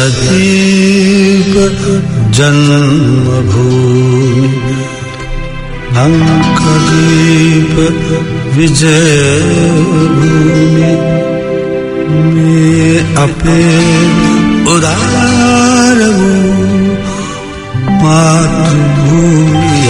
लक्षद्वीप जन्मभूमि लंकाद्वीप विजयभूमि में अपे उदार मातृभूमि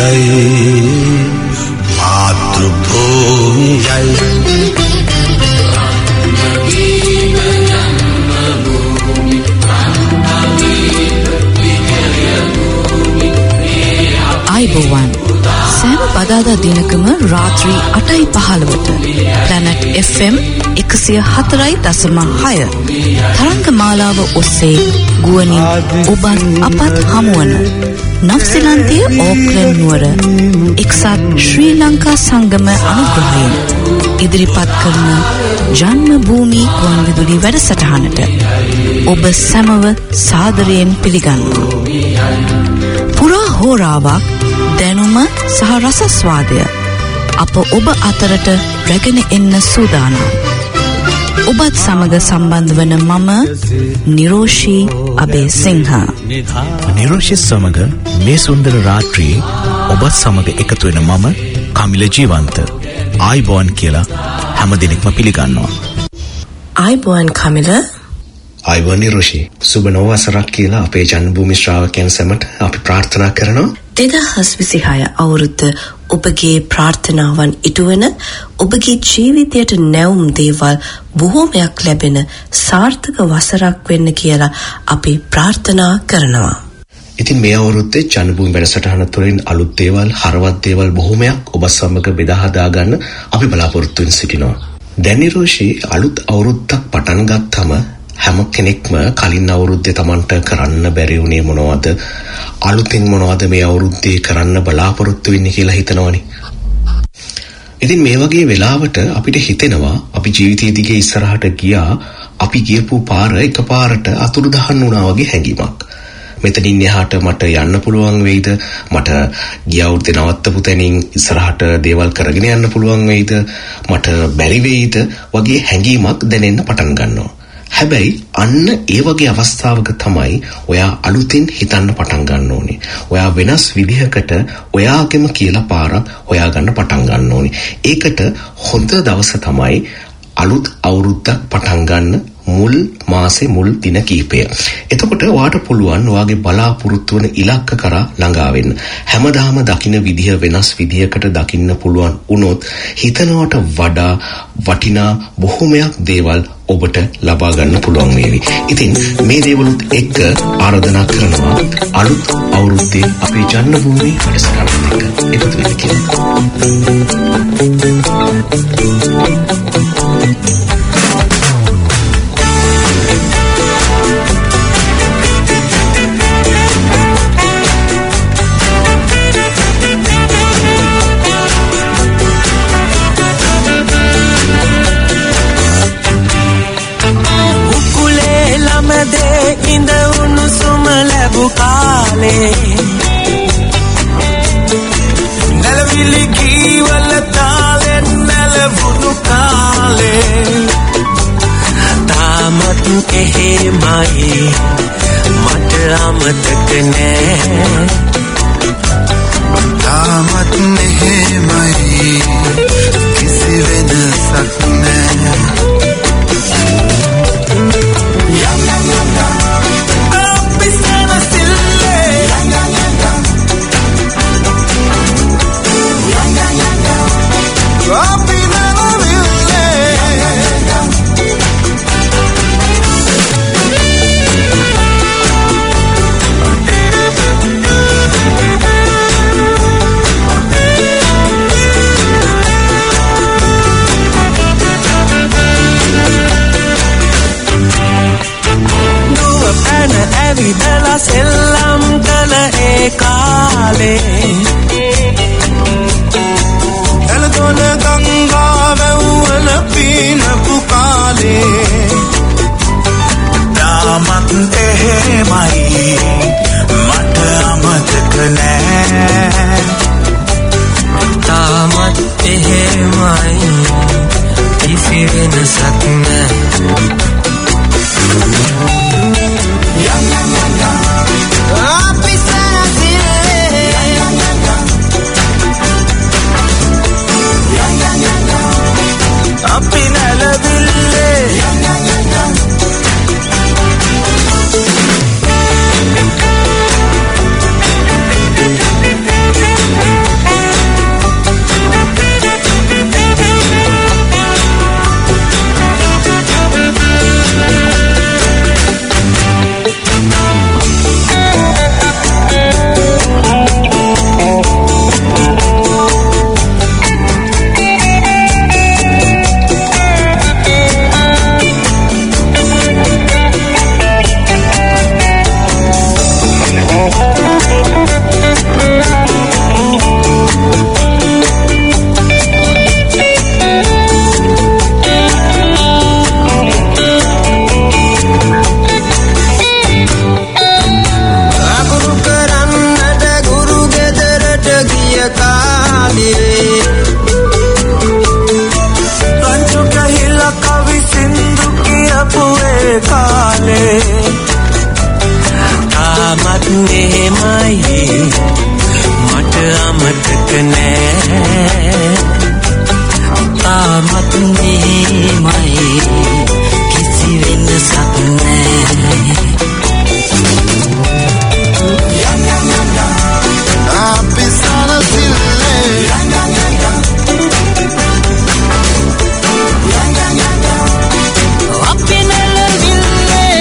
आयुबोवन සෑම බදාදා දිනකම රාත්‍රී 8:15ට Planet FM 104.6 තරංග මාලාව ඔස්සේ ගුවනින් ඔබත් අපත් හමුවන නව්සීලන්තයේ ඕක්ලන්ඩ් නුවර එක්සත් ශ්‍රී ලංකා සංගම අනුග්‍රහයෙන් ඉදිරිපත් කරන ජන්ම භූමි ගුවන්විදුලි වැඩසටහනට ඔබ සැමව සාදරයෙන් පිළිගන්නවා. පුරා හෝරාවක් දැනුම සහ රසස්වාදය අප ඔබ අතරට රැගෙන එන්න සූදානම්. ඔබත් සමග සම්බන්ධ වන මම නිරෝෂී අබේසිංහ. නිරෝෂී සමග මේ සුන්දර රාත්‍රියේ ඔබත් සමග එකතු වෙන මම කමිල ජීවන්ත. ආයිබෝන් කියලා හැම දිනෙකම පිළිගන්නවා. ආයිබෝන් කමිල. ආයිබෝන් නිරෝෂී. සුබ නව වසරක් කියලා අපේ ජන්මභූමි ශ්‍රාවකයන් සැමට අපි ප්‍රාර්ථනා කරනවා. 2026 අවුරුද්ද ඔබගේ ප්‍රාර්ථනාවන් ඉටුවන ඔබගේ ජීවිතයට නැවුම් දේවල් බොහෝමයක් ලැබෙන සාර්ථක වසරක් වෙන්න කියලා අපි ප්‍රාර්ථනා කරනවා. ඉතින් මේ අවුරුද්දේ ජන්මභූමි වැඩසටහන තුළින් අලුත් දේවල්, හරවත් දේවල් බොහෝමයක් ඔබ සමග බෙදා හදා ගන්න අපි බලාපොරොත්තු වෙන සිටිනවා. දැන් නිරෝෂී අලුත් අවුරුද්දක් පටන් ගත්තම හැම කෙනෙක්ම කලින් අවුරුද්දේ Tamanට කරන්න බැරි වුණේ මොනවද? අලුතින් මොනවද මේ අවුරුද්දේ කරන්න බලාපොරොත්තු වෙන්නේ කියලා හිතනවනේ. ඉතින් මේ වගේ වෙලාවට අපිට හිතෙනවා අපි ජීවිතයේ දිගේ ඉස්සරහට ගියා, අපි ගියපු පාර එකපාරට අතුරුදහන් වුණා වගේ හැඟීමක්. මෙතනින් එහාට මට යන්න පුළුවන් වෙයිද? මට ගිය අවුරුද්දේ නවත්තපු තැනින් ඉස්සරහට දේවල් කරගෙන යන්න පුළුවන් වෙයිද? මට බැරි වෙයිද? වගේ හැඟීමක් දැනෙන්න පටන් ගන්නවා. හැබැයි අන්න ඒ වගේ අවස්ථාවක තමයි ඔයා අලුතින් හිතන්න පටන් ගන්න ඕනේ. ඔයා වෙනස් විදිහකට ඔයාගෙම කියලා පාරක් හොයාගන්න පටන් ගන්න ඕනේ. ඒකට හොඳ දවස තමයි අලුත් අවුරුද්දක් පටන් ගන්න මුල් මාසේ මුල් දින කීපය. එතකොට ඔයාට පුළුවන් ඔයාගේ බලාපොරොත්තු වන ඉලක්ක කරා ළඟා වෙන්න. හැමදාම දකින්න විදිහ වෙනස් විදිහකට දකින්න පුළුවන් වුණොත් හිතනවට වඩා වටිනා බොහෝමයක් දේවල් ඔබට ලබා ගන්න පුළුවන් වේවි. ඉතින් මේ දේවලුත් එක්ක ආරාධනා කරනවා අලුත් අවුරුද්දේ අපේ ජන්මභූමි වැඩසටහනත් එක්ක එකතු වෙන්න කියලා. නලවිලි කීවල තාලෙන් නලවුණු කාලේ තාමත් එහෙමයි මට අමතක නෑ තාමත් එහෙමයි කිසි වෙනසක් නෑ විදලා සෙල්ලම් කළ ඒ කාලේ එළදොන ගංගාව වුණ පිනපු කාලේ තාමත් එහෙමයි මට අමතක නෑ තාමත් එහෙමයි කිසි වෙනසක් නෑ තාමත් මෙහෙමයි කිසි වෙනසක් නැහැ අපි සනසිල්ලේ අපි නෙලවිල්ලේ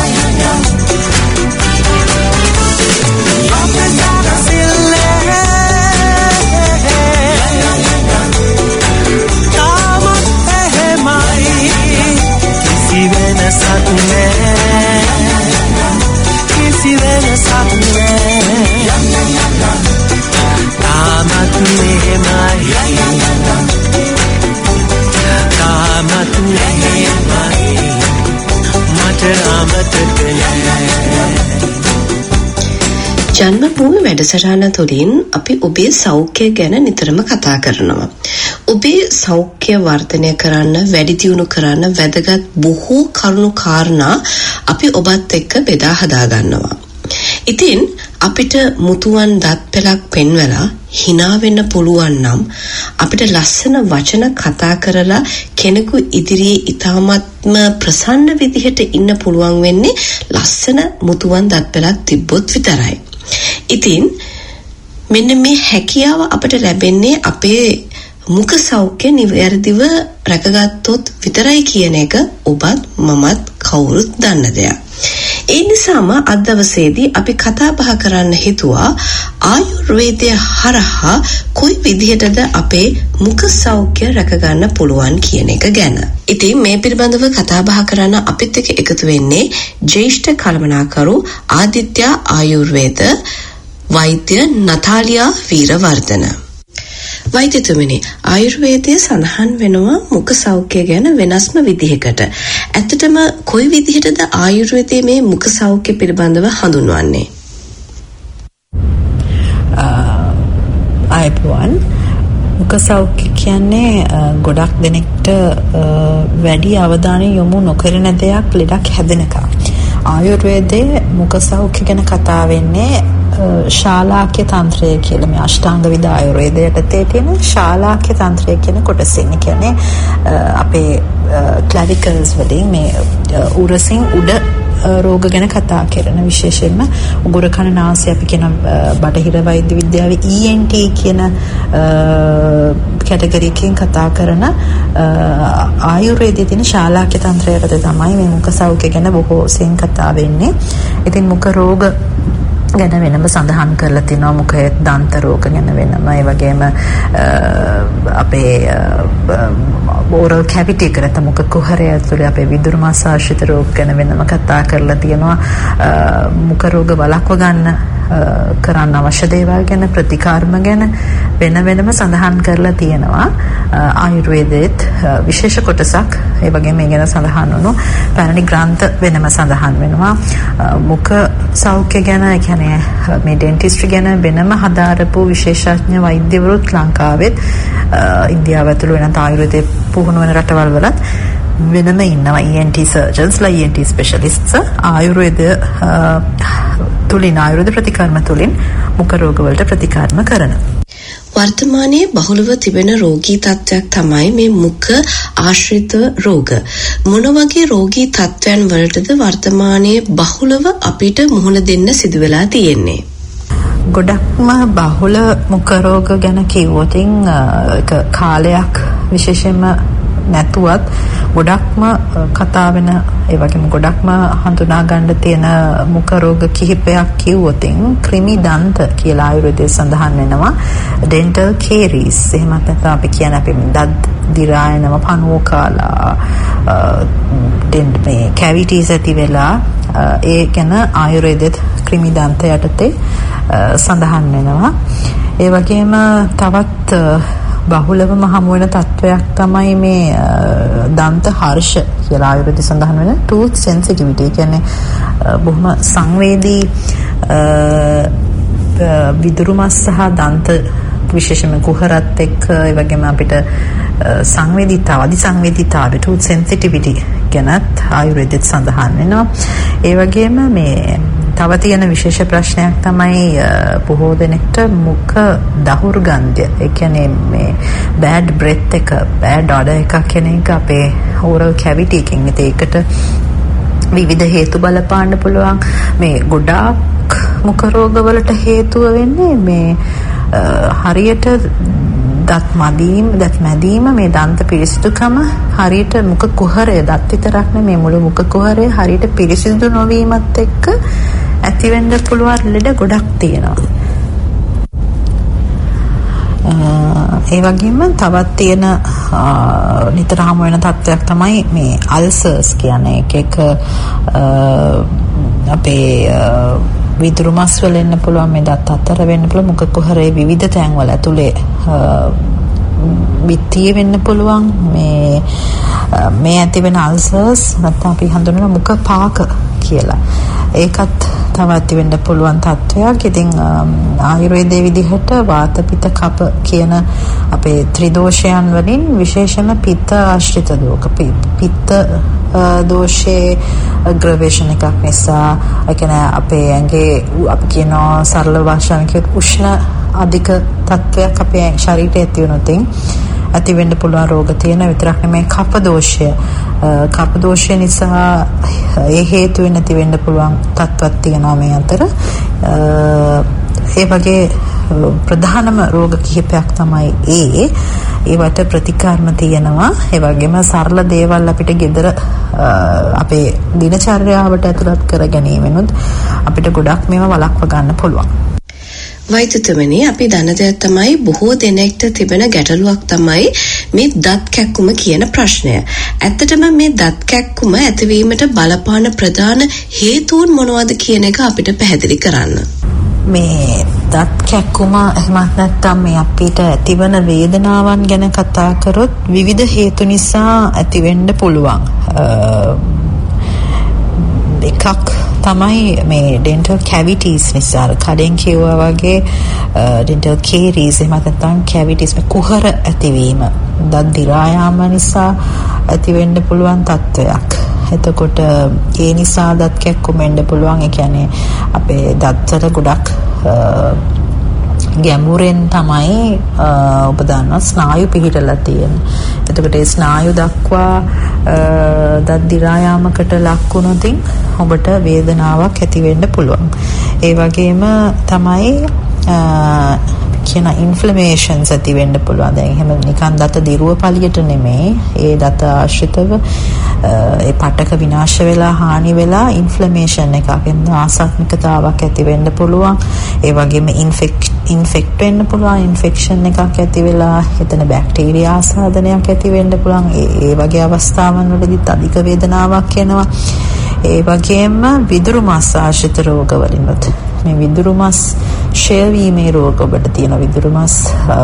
අපි සනසිල්ලේ තාමත් එහෙමයි කිසි වෙනසක් නැහැ කිසි වෙනසක් නැහැ තාමත් මෙහෙමයි තාමත් මෙහෙමයි මට අමතක නැහැ ජන්මභූමි වැඩසටහන තුළින් අපි ඔබේ සෞඛ්‍යය ගැන නිතරම කතා කරනවා. ඔබේ සෞඛ්‍ය වර්ධනය කරන්න, වැඩි දියුණු කරන්න වැදගත් බොහෝ කරුණු කාරණා අපි ඔබත් එක්ක බෙදා හදා ගන්නවා. ඉතින් අපිට මුතුන් දත් පෙලක් පෙන්වලා hina වෙන්න පුළුවන් නම් අපිට ලස්සන වචන කතා කරලා කෙනෙකු ඉදිරියේ ඊටාත්ම ප්‍රසන්න විදිහට ඉන්න පුළුවන් වෙන්නේ ලස්සන මුතුන් දත් පෙලක් තිබ්බොත් විතරයි. ඉතින් මෙන්න මේ හැකියාව අපිට ලැබෙන්නේ අපේ මුඛ සෞඛ්‍ය නිවැරදිව රැකගත්තොත් විතරයි කියන එක ඔබත් මමත් කවුරුත් දන්න දෙයක්. ඒ නිසාම අද දවසේදී අපි කතා බහ කරන්න හිතුවා ආයුර්වේදය හරහා කොයි විදිහටද අපේ මුඛ සෞඛ්‍ය රැකගන්න පුළුවන් කියන එක ගැන. ඉතින් මේ පිළිබඳව කතා බහ කරන්න අපිත් එක්ක එකතු වෙන්නේ ජ්‍යෙෂ්ඨ කළමනාකරු ආදිත්‍ය ආයුර්වේද වෛද්‍ය නතාලියා වීරවර්ධන. වෛද්‍යතුමනි, ආයුර්වේදයේ සඳහන් වෙනවා මුඛ සෞඛ්‍ය ගැන වෙනස්ම විදිහකට. ඇත්තටම කොයි විදිහටද ආයුර්වේදයේ මේ මුඛ සෞඛ්‍ය පිළිබඳව හඳුන්වන්නේ? අයපුවන් මුඛ සෞඛ්‍ය කියන්නේ ගොඩක් දෙනෙක්ට වැඩි අවධානය යොමු නොකරන දෙයක් ලෙඩක් හැදෙනකම්. ආයුර්වේදයේ මුඛ සෞඛ්‍ය ගැන කතා වෙන්නේ ශාලාක්‍ය තන්ත්‍රය කියලා. මේ අෂ්ටාංග විද ආයුර්වේදයට තියෙන ශාලාක්‍ය තන්ත්‍රය කියන කොටසින් කියන්නේ අපේ ක්ලැවිකල්ස් වලින් මේ උරසින් උඩ රෝග ගැන කතා කරන, විශේෂයෙන්ම උගුර කන නාසය අපි කියන බටහිර වෛද්‍ය විද්‍යාවේ ENT කියන කැටගරි එකකින් කතා කරන ආයුර්වේදයේ තියෙන ශාලාක්‍ය තන්ත්‍රයට තමයි මේ මුඛ සෞඛ්‍ය ගැන බොහෝ සෙයින් කතා වෙන්නේ. ඉතින් මුඛ රෝග ගැන වෙනම සඳහන් කරලා තිනවා. මුඛයේ දන්ත රෝග ගැන වෙනම, ඒ වගේම අපේ oral cavity එකට නැත්නම් මුඛ කුහරය ඇතුලේ අපේ විදුරු මාස ආශ්‍රිත රෝග ගැන වෙනම කතා කරලා තියෙනවා. මුඛ රෝග වළක්ව ගන්න කරන්න අවශ්‍ය දේවල් ගැන, ප්‍රතිකාරම ගැන වෙන වෙනම සඳහන් කරලා තියෙනවා. ආයුර්වේදයේත් විශේෂ කොටසක් ඒ වගේම මේ ගැන සඳහන් වුණු පැරණි ග්‍රන්ථ වෙනම සඳහන් වෙනවා. මුඛ සෞඛ්‍ය ගැන, ඒ කියන්නේ මේ ඩෙන්ටිස්ට්‍රි ගැන වෙනම හදාරපු විශේෂඥ වෛද්‍යවරුත් ලංකාවෙත් ඉන්දියාව ඇතුළු වෙනත් ආයුර්වේදයේ පුහුණු වෙන රටවල් වලත් වෙනම ඉන්නවා. ENT surgeonsලා, ENT specialists ආයුර්වේද තුලින්, ආයුර්වේද ප්‍රතිකර්ම තුලින් මුඛ රෝග වලට ප්‍රතිකර්ම කරන. වර්තමානයේ බහුලව තිබෙන රෝගී තත්ත්වයක් තමයි මේ මුඛ ආශ්‍රිත රෝග. මොන වගේ රෝගී තත්ත්වයන් වලටද වර්තමානයේ බහුලව අපිට මුහුණ දෙන්න සිදු වෙලා තියෙන්නේ? ගොඩක්ම බහුල මුඛ රෝග ගැන කිව්වොත් ඒක කාලයක් විශේෂයෙන්ම නැතුවත් ගොඩක්ම කතා වෙන, ඒ වගේම ගොඩක්ම හඳුනා ගන්න තියෙන මුඛ රෝග කිහිපයක් කිව්වොත් ක්‍රිමි දන්ත කියලා ආයුර්වේදයේ සඳහන් වෙනවා. ඩෙන්ටල් කේරීස්, එහෙමත් නැත්නම් අපි කියන අපි දත් දිරායනම පණුව කාලා මේ කැවිටිස් ඇති වෙලා ඒ ගැන ආයුර්වේදයේ ක්‍රිමි දන්ත යටතේ සඳහන් වෙනවා. ඒ වගේම තවත් බහුලවම හමු වෙන තත්වයක් තමයි මේ දන්ත හර්ෂ කියලා ආයුර්වේදයේ සඳහන් වෙන tooth sensitivity. කියන්නේ බොහොම සංවේදී විදුරු මස් සහ දන්ත විශේෂයෙන්ම කුහරත් එක්ක ඒ වගේම අපිට සංවේදීතාව අධිසංවේදීතාව tooth sensitivity ගැනත් ආයුර්වේදෙත් සඳහන් වෙනවා. ඒ වගේම මේ තව තියෙන විශේෂ ප්‍රශ්නයක් තමයි බොහෝ දෙනෙක්ට මුඛ දහුර්ගන්ධය. ඒ කියන්නේ මේ bad breath එක bad odor එකක් කියන එක අපේ oral cavity එකකින්. ඒකට විවිධ හේතු බලපාන්න පුළුවන්. මේ ගොඩාක් මුඛ රෝගවලට හේතුව වෙන්නේ මේ හරියට දත් මැදීම මේ දන්ත පිරිසිදුකම හරියට මුඛ කුහරය දත් විතරක් නෙමෙයි මුළු මුඛ කුහරය හරියට පිරිසිදු නොවීමත් එක්ක ඇතිවෙන්න පුළුවන් ලෙඩ ගොඩක් තියෙනවා. ඒ වගේම තවත් තියෙන නිතර හමු වෙන තත්ත්වයක් තමයි මේ අල්සර්ස් කියන්නේ. එක අපේ විදුරු මස් වල එන්න පුළුවන් මේ දත් අතර වෙන්න පුළුවන් මුඛ කුහරයේ විවිධ තැන්වල ඇතුලේ බිත්තිය වෙන්න පුළුවන් මේ ඇති වෙන අල්සර්ස් නැත්නම් අපි හඳුනන මුඛ පාක කියලා. ඒකත් තව ඇති වෙන්න පුළුවන් තත්ත්වයක්. ඉතින් ආයුර්වේදයේ විදිහට වාත පිත්ත කප කියන අපේ ත්‍රිදෝෂයන් වලින් විශේෂම පිත්ත ආශ්‍රිත දෝෂ පිත්ත දෝෂයේ අග්‍රවේෂණ එකක් නිසා කියන්නේ අපේ ඇඟේ අපි කියන සරල භාෂාවෙන් කියොත් උෂ්ණ අධික තත්ත්වයක් අපේ ශරීරයේ ඇති වෙනොත් ඇති වෙන්න පුළුවන් රෝග තියෙන විතරක් නෙමෙයි කප දෝෂය නිසා ඒ හේතුවෙන් ඇති වෙන්න පුළුවන් තත්ත්වයක් තියෙනවා මේ අතර. ඒ වගේ ප්‍රධානම රෝග කිහිපයක් තමයි ඒවට ප්‍රතිකාරම තියෙනවා. ඒ වගේම සරල දේවල් අපිට gedara අපේ දිනචර්යාවට ඇතුළත් කර ගැනීමෙනුත් අපිට ගොඩක් මේවා වළක්ව ගන්න පුළුවන්. වෛද්‍යතුමනි අපි දන්න දෙයක් තමයි බොහෝ දෙනෙක්ට තිබෙන ගැටලුවක් තමයි මේ දත් කැක්කුම කියන ප්‍රශ්නය. ඇත්තටම මේ දත් කැක්කුම ඇතිවීමට බලපාන ප්‍රධාන හේතුන් මොනවද කියන එක අපිට පැහැදිලි කරන්න. මේ දත් කැක්කුම එහෙමත් නැත්නම් මේ අපිට ඇතිවන වේදනාවන් ගැන කතා කරොත් විවිධ හේතු නිසා ඇතිවෙන්න පුළුවන්. එකක් තමයි මේ dental cavities නිසා කඩෙන් කියුවා වගේ dental caries එහෙම නැත්නම් cavities මේ කුහර ඇතිවීම දත් දිරා යාම නිසා ඇතිවෙන්න පුළුවන් තත්ත්වයක්. එතකොට ඒ නිසා දත් කැක්කුම වෙන්න පුළුවන්. ඒ කියන්නේ අපේ දත්වල ගොඩක් ගැඹුරෙන් තමයි ඔබ දන්නවා ස්නායු පිහිටලා තියෙන්නේ. එතකොට ඒ ස්නායු දක්වා දත් දිරා යාමකට ලක් වුණොත් ඔබට වේදනාවක් ඇති වෙන්න පුළුවන්. ඒ වගේම තමයි කියන ඉන්ෆ්ලමේෂන්ස් ඇති වෙන්න පුළුවන්. දැන් එහෙම නිකන් දත දිරුව පළියට නෙමෙයි. ඒ දත ආශ්‍රිතව ඒ පටක විනාශ වෙලා හානි වෙලා ඉන්ෆ්ලමේෂන් එකක් එන්න ආසාත්මිකතාවක් ඇති වෙන්න පුළුවන්. ඒ වගේම ඉන්ෆෙක්ට් වෙන්න පුළුවන්. ඉන්ෆෙක්ෂන් එකක් ඇති වෙලා එතන බැක්ටීරියා ආසාදනයක් ඇති වෙන්න පුළුවන්. ඒ වගේ අවස්ථාවන් වලදීත් අධික වේදනාවක් එනවා. ඒ වගේම විදුරු මස් ආශ්‍රිත රෝග වලිනුත් මේ විදුරු මස් ෂය වීමේ රෝග ඔබට තියෙන විදුරු මස්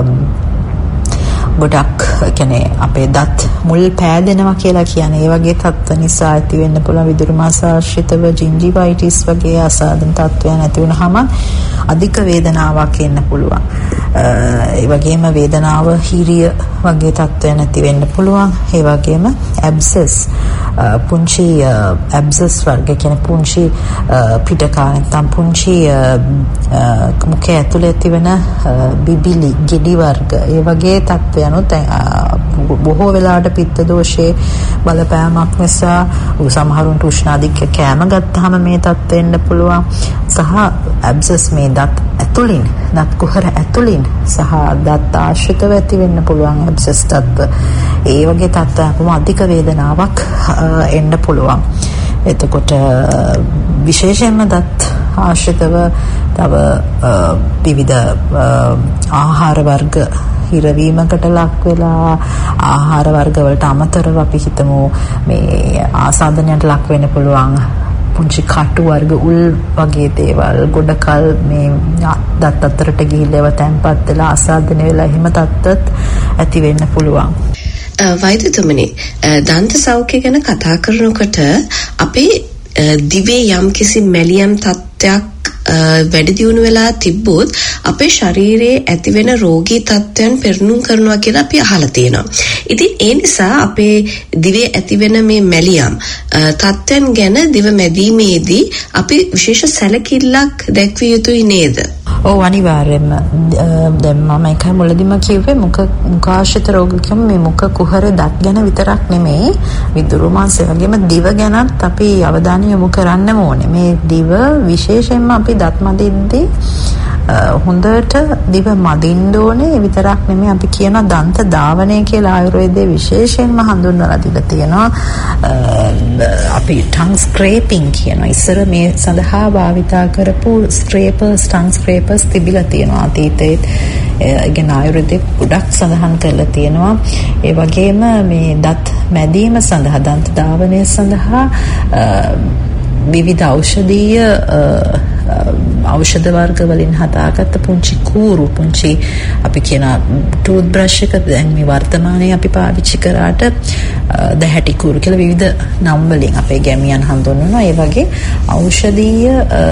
ගොඩක් කියන්නේ අපේ දත් මුල් පෑදෙනවා කියලා කියන්නේ ඒ වගේ තත්ත්ව නිසා ඇති වෙන්න පුළුවන් විදුරු මස් ආශ්‍රිතව ජින්ජිවයිටිස් වගේ අසාධන තත්ත්වයන් ඇති වුනහම අධික වේදනාවක් එන්න පුළුවන්. ඒ වගේම වේදනාව හිරිය වගේ තත්ත්වයන් ඇති වෙන්න පුළුවන්. ඒ වගේම ඇබ්සස් පුංචි ඇබ්සස් වර්ග කියන්නේ පුංචි පිටකා නැත්නම් පුංචි මුඛය ඇතුලේ තිබෙන බිබිලි ගෙඩි වර්ග ඒ වගේ තත්ත්වයන්ොත් බොහෝ වෙලාවට පිත්ත දෝෂයේ බලපෑමක් නිසා සමහරුන්ට උෂ්ණ අධික කැම ගත්තාම මේ තත්ත්වෙ එන්න පුළුවන්. සහ ඇබ්සස් මේ දත් ඇතුලින් දත් කුහර ඇතුලින් සහ දත් ආශ්‍රිතව ඇති වෙන්න පුළුවන් ඇබ්සස් තත්ත්ව. ඒ වගේ තත්ත්වයන්ම අධික වේදනාවක් එන්න පුළුවන්. එතකොට විශේෂයෙන්ම දත් ආශ්‍රිතව තව විවිධ ආහාර වර්ග හිරවීමකට ලක් වෙලා ආහාර වර්ග වලට අමතරව අපි හිතමු මේ ආසාදනයට ලක් වෙන්න පුළුවන් පුංචි කටු වර්ග උල් වගේ දේවල් ගොඩකල් මේ දත් අතරට ගිහිල්ලා ඒවා තැම්පත් වෙලා ආසාදනය වෙලා එහෙම තත්ත්වත් ඇති වෙන්න පුළුවන්. වෛද්‍යතුමනි දන්ත සෞඛ්‍ය ගැන කතා කරනකොට අපේ දිවේ යම්කිසි මැලියම් තත්ත්වයක් වැඩි දියුණු වෙලා තිබ්බොත් අපේ ශරීරයේ ඇතිවෙන රෝගී තත්ත්වයන් පෙරණුම් කරනවා කියලා අපි අහලා තියෙනවා. ඉතින් ඒ නිසා අපේ දිවේ ඇතිවෙන මේ මැලියම් තත්ත්වයන් ගැන දිව මැදීමේදී අපි විශේෂ සැලකිල්ලක් දැක්විය යුතුයි නේද? ඔව් අනිවාර්යයෙන්ම. දැන් මම එකයි මුලදීම කිව්වේ මුඛාශ්‍රිත රෝග කියමු මේ මුඛ කුහරේ දත් ගැන විතරක් නෙමෙයි විදුරු මාංශය වගේම දිව ගැනත් අපි අවධානය යොමු කරන්න ඕනේ. මේ දිව විශේෂයෙන්ම අපි දත් මදිද්දී හොඳට දිව මදින්න ඕනේ. විතරක් නෙමෙයි අපි කියන දන්ත ධාවනය කියලා ආයුර්වේදයේ විශේෂයෙන්ම හඳුන්වලා දීලා තියෙනවා. අපි tongue scraping කියනවා. ඉස්සර මේ සඳහා භාවිතා කරපු tongue scrapers තිබිලා තියෙනවා අතීතයේ. ඉගෙන ආයුර්වේදයේ ගොඩක් සඳහන් කරලා තියෙනවා. ඒ වගේම මේ දත් මැදීම සඳහා දන්ත ධාවනය සඳහා විවිධ ඖෂධ වර්ග වලින් හදාගත්ත පුංචි කූරු පුංචි අපි කියන ටූත් බ්‍රෂ් එක දැන් මේ වර්තමානයේ අපි පාවිච්චි කරාට දැහැටි කූරු කියලා විවිධ නම් වලින් අපේ ගැමියන් හඳුන්වනවා. ඒ වගේ ඖෂධීය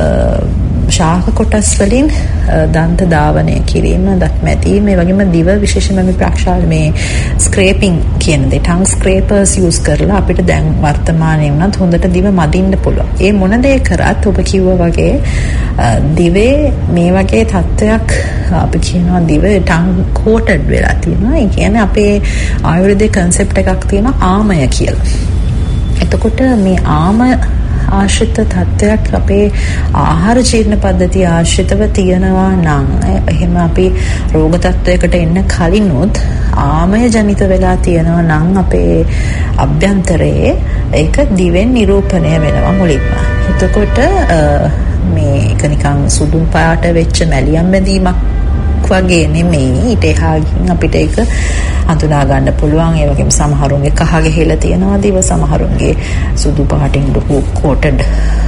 ශාක කොටස් වලින් දන්ත ධාවනය කිරීම, දත් මැදීම, ඒ වගේම දිව විශේෂයෙන්ම මේ ප්‍රක්ෂාල මේ ස්ක්‍රේපින් කියන දේ tongue scrapers use කරලා අපිට දැන් වර්තමානයේ වුණත් හොඳට දිව මදින්න පුළුවන්. ඒ මොන දේ කරත් ඔබ කිව්වා වගේ දිවේ මේ වගේ තත්ත්වයක් අපි කියනවා දිව tongue coated වෙලා තියෙනවා. ඒ කියන්නේ අපේ ආයුර්වේදයේ concept එකක් තියෙනවා ආමය කියලා. එතකොට මේ ආමය ආශ්‍රිත තත්ත්වයක් අපේ ආහාර ජීර්ණ පද්ධතිය ආශ්‍රිතව තියෙනවා නම් එහෙම අපි රෝග තත්ත්වයකට එන්න කලිනුත් ආමය ජනිත වෙලා තියෙනවා නම් අපේ අභ්‍යන්තරයේ ඒක දිවෙන් නිරූපණය වෙනවා මුලින්ම. එතකොට මේක නිකන් සුදු පාට වෙච්ච මැලියම් බැඳීමක් වගේ නෙමෙයි. ඊට එහා අපිට ඒක හඳුනා ගන්න පුළුවන්. ඒ වගේම සමහරුන්ගේ කහ ගෙහිලා තියෙනවා දිව, සමහරුන්ගේ සුදු පාටින් ලොකු coated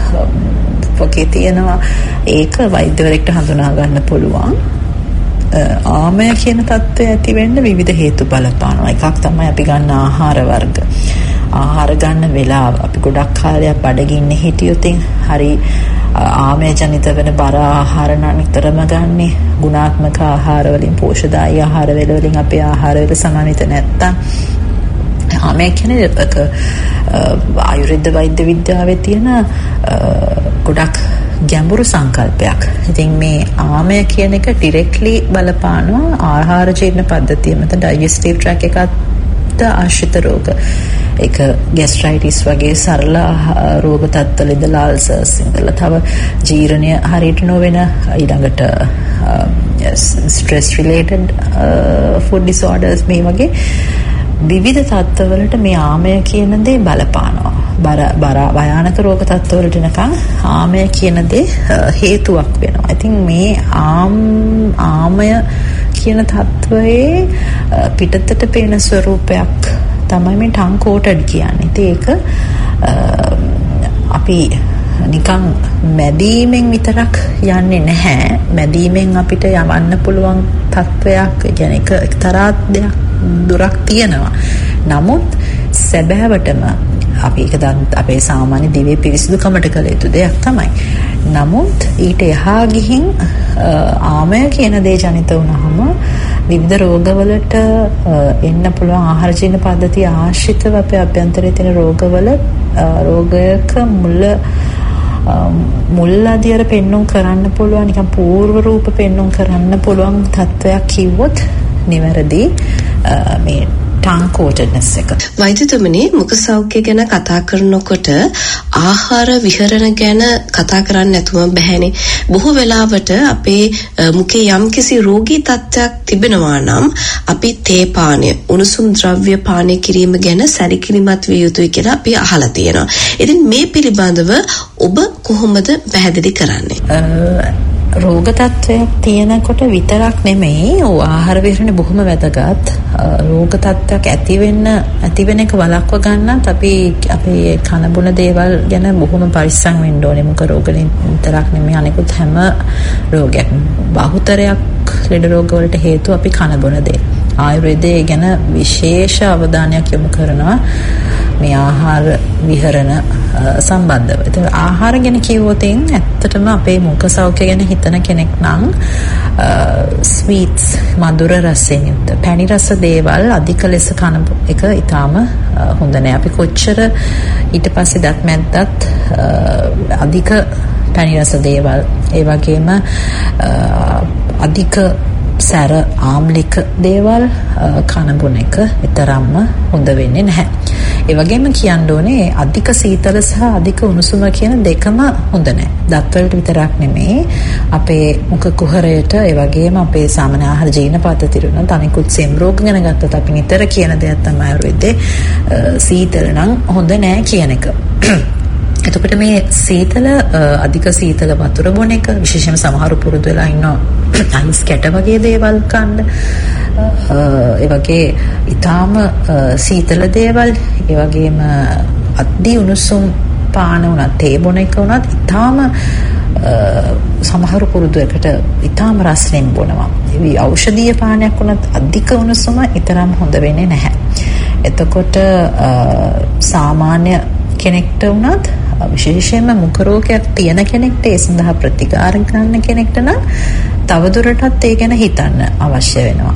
වගේ තියෙනවා. ඒක වෛද්‍යවරයෙක්ට හඳුනා ගන්න පුළුවන්. ආමය කියන තත්ත්වය ඇති වෙන්න විවිධ හේතු බලපානවා. එකක් තමයි අපි ගන්න ආහාර වර්ග. ආහාර ගන්න වෙලාව අපි ගොඩක් කාලයක් බඩගින්නේ හිටියොත් හරි ආමය ජනිත වෙන බර ආහාර නිතරම ගන්නේ. ගුණාත්මක ආහාර වලින්, පෝෂ්‍යදායී ආහාර වලින් අපේ ආහාර වල සමන්විත නැත්තම් ආමය කියන්නේ ආයුර්වේද වෛද්‍ය විද්‍යාවේ තියෙන ගොඩක් ගැඹුරු සංකල්පයක්. ඉතින් මේ ආමය කියන එක ඩිරෙක්ට්ලි බලපානවා ආහාර ජීර්ණ පද්ධතිය මත ඩයිජෙස්ටිව් ට්‍රැක් එකත් ආශ්‍රිත රෝග. ඒක ગેස්ට්‍රයිටිස් වගේ සරල රෝග තත්ත්වවල ඉඳලා අල්සර්ස් ඉඳලා තව ජීර්ණය හරියට නොවන ඊළඟට ස්ට්‍රෙස් රිලේටඩ් ෆුඩ් ඩිසෝඩර්ස් මේ වගේ විවිධ තත්ත්වවලට මේ ආමය කියන දේ බලපානවා. භයානක රෝග තත්ත්වවලට එනකන් ආමය කියන දේ හේතුවක් වෙනවා. ඉතින් මේ ආමය කියන තත්ත්වයේ පිටතට පේන ස්වරූපයක් තමයි මේ tongue coated කියන්නේ. ඉතින් ඒක අපි නිකන් මැදීමෙන් විතරක් යන්නේ නැහැ. මැදීමෙන් අපිට යවන්න පුළුවන් තත්වයක්, කියන්නේ එක්තරා දෙයක් දුරක් තියෙනවා. නමුත් සැබෑවටම අපි ඒක අපේ සාමාන්‍ය දිවේ පිරිසිදුකමට කළ යුතු දෙයක් තමයි. නමුත් ඊට එහා ගිහින් ආමය කියන දේ ජනිත වුණාම විවිධ රෝගවලට එන්න පුළුවන් ආහාර ජීර්ණ පද්ධතිය ආශ්‍රිතව අපේ අභ්‍යන්තරයේ තියෙන රෝගවල රෝගයක මුල්ලාදියර පෙන්නුම් කරන්න පුළුවන්, නිකන් පූර්ව රූප පෙන්නුම් කරන්න පුළුවන් තත්වයක් කිව්වොත් නිවැරදි මේ tongue coatedness එක. වෛද්‍යතුමනි, මුඛ සෞඛ්‍ය ගැන කතා කරනකොට ආහාර විහරණ ගැන කතා කරන්න නැතුවම බැහැනේ. බොහෝ වෙලාවට අපේ මුඛේ යම්කිසි රෝගී තත්ත්වයක් තිබෙනවා නම් අපි තේ පානය, උණුසුම් ද්‍රව්‍ය පානය කිරීම ගැන සැලකිලිමත් විය යුතුයි කියලා අපි අහලා තියෙනවා. ඉතින් මේ පිළිබඳව ඔබ කොහොමද පැහැදිලි කරන්නේ? රෝග තත්ත්වයක් තියෙනකොට විතරක් නෙමෙයි ආහාර විහරණය බොහොම වැදගත්. රෝග තත්ත්වයක් ඇති වෙන එක වළක්ව ගන්නත් අපි අපේ කන බොන දේවල් ගැන බොහොම පරිස්සම් වෙන්න ඕනේ. මොකද රෝග වලින් විතරක් නෙමෙයි අනිකුත් හැම රෝගයක් බහුතරයක් ලෙඩ රෝග වලට හේතුව අපි කන බොන දේ. ආයුර්වේදයේ ගැන විශේෂ අවධානයක් යොමු කරනවා. මේ ආහාර විහරණ සම්බන්ධව. ඒතර ආහාර ගැන කිව්වොත් ඇත්තටම අපේ මුඛ සෞඛ්‍ය ගැන හිතන කෙනෙක් නම් ස්වීට්ස් මధుර රසයෙන් යුක්ත පැණි රස දේවල් අධික ලෙස කන එක ඊටාම හොඳ නෑ. අපි කොච්චර ඊට පස්සේ දත් මැද්දත් අධික පැණි රස දේවල් ඒ වගේම අධික සැර ආම්ලික දේවල් කන බොන එක විතරක්ම හොඳ වෙන්නේ නැහැ. ඒ වගේම කියන්න ඕනේ අධික සීතල සහ අධික උණුසුම කියන දෙකම හොඳ නැහැ. දත් වලට විතරක් නෙමෙයි අපේ මුඛ කුහරයට ඒ වගේම අපේ සාමාන්‍ය ආහාර ජීර්ණ පද්ධතියට උනත් අනිකුත් සෙම් රෝග ගැන ගත්තොත් අපි නිතර කියන දෙයක් තමයි ආයුර්වේදයේ සීතල නම් හොඳ නැහැ කියන එක. එතකොට මේ සීතල අධික සීතල වතුර බොන එක විශේෂයෙන්ම සමහර පුරුදු වෙලා ඉන්නවා අයිස් කැට වගේ දේවල් කන්න. ඒ වගේ ඊටාම සීතල දේවල් ඒ වගේම අධි උණුසුම් පාන උනත් තේ බොන එක උනත් ඊටාම සමහර පුරුදුයකට ඊටාම රසෙන් බොනවා. ඒ ඖෂධීය පානයක් උනත් අධික උණුසුම ඊතරම් හොඳ වෙන්නේ නැහැ. එතකොට සාමාන්‍ය කෙනෙක්ට උනත් විශේෂයෙන්ම මුඛ රෝගයක් තියෙන කෙනෙක්ට ඒ සඳහා ප්‍රතිකාර ගන්න කෙනෙක්ට නම් තවදුරටත් ඒ ගැන හිතන්න අවශ්‍ය වෙනවා.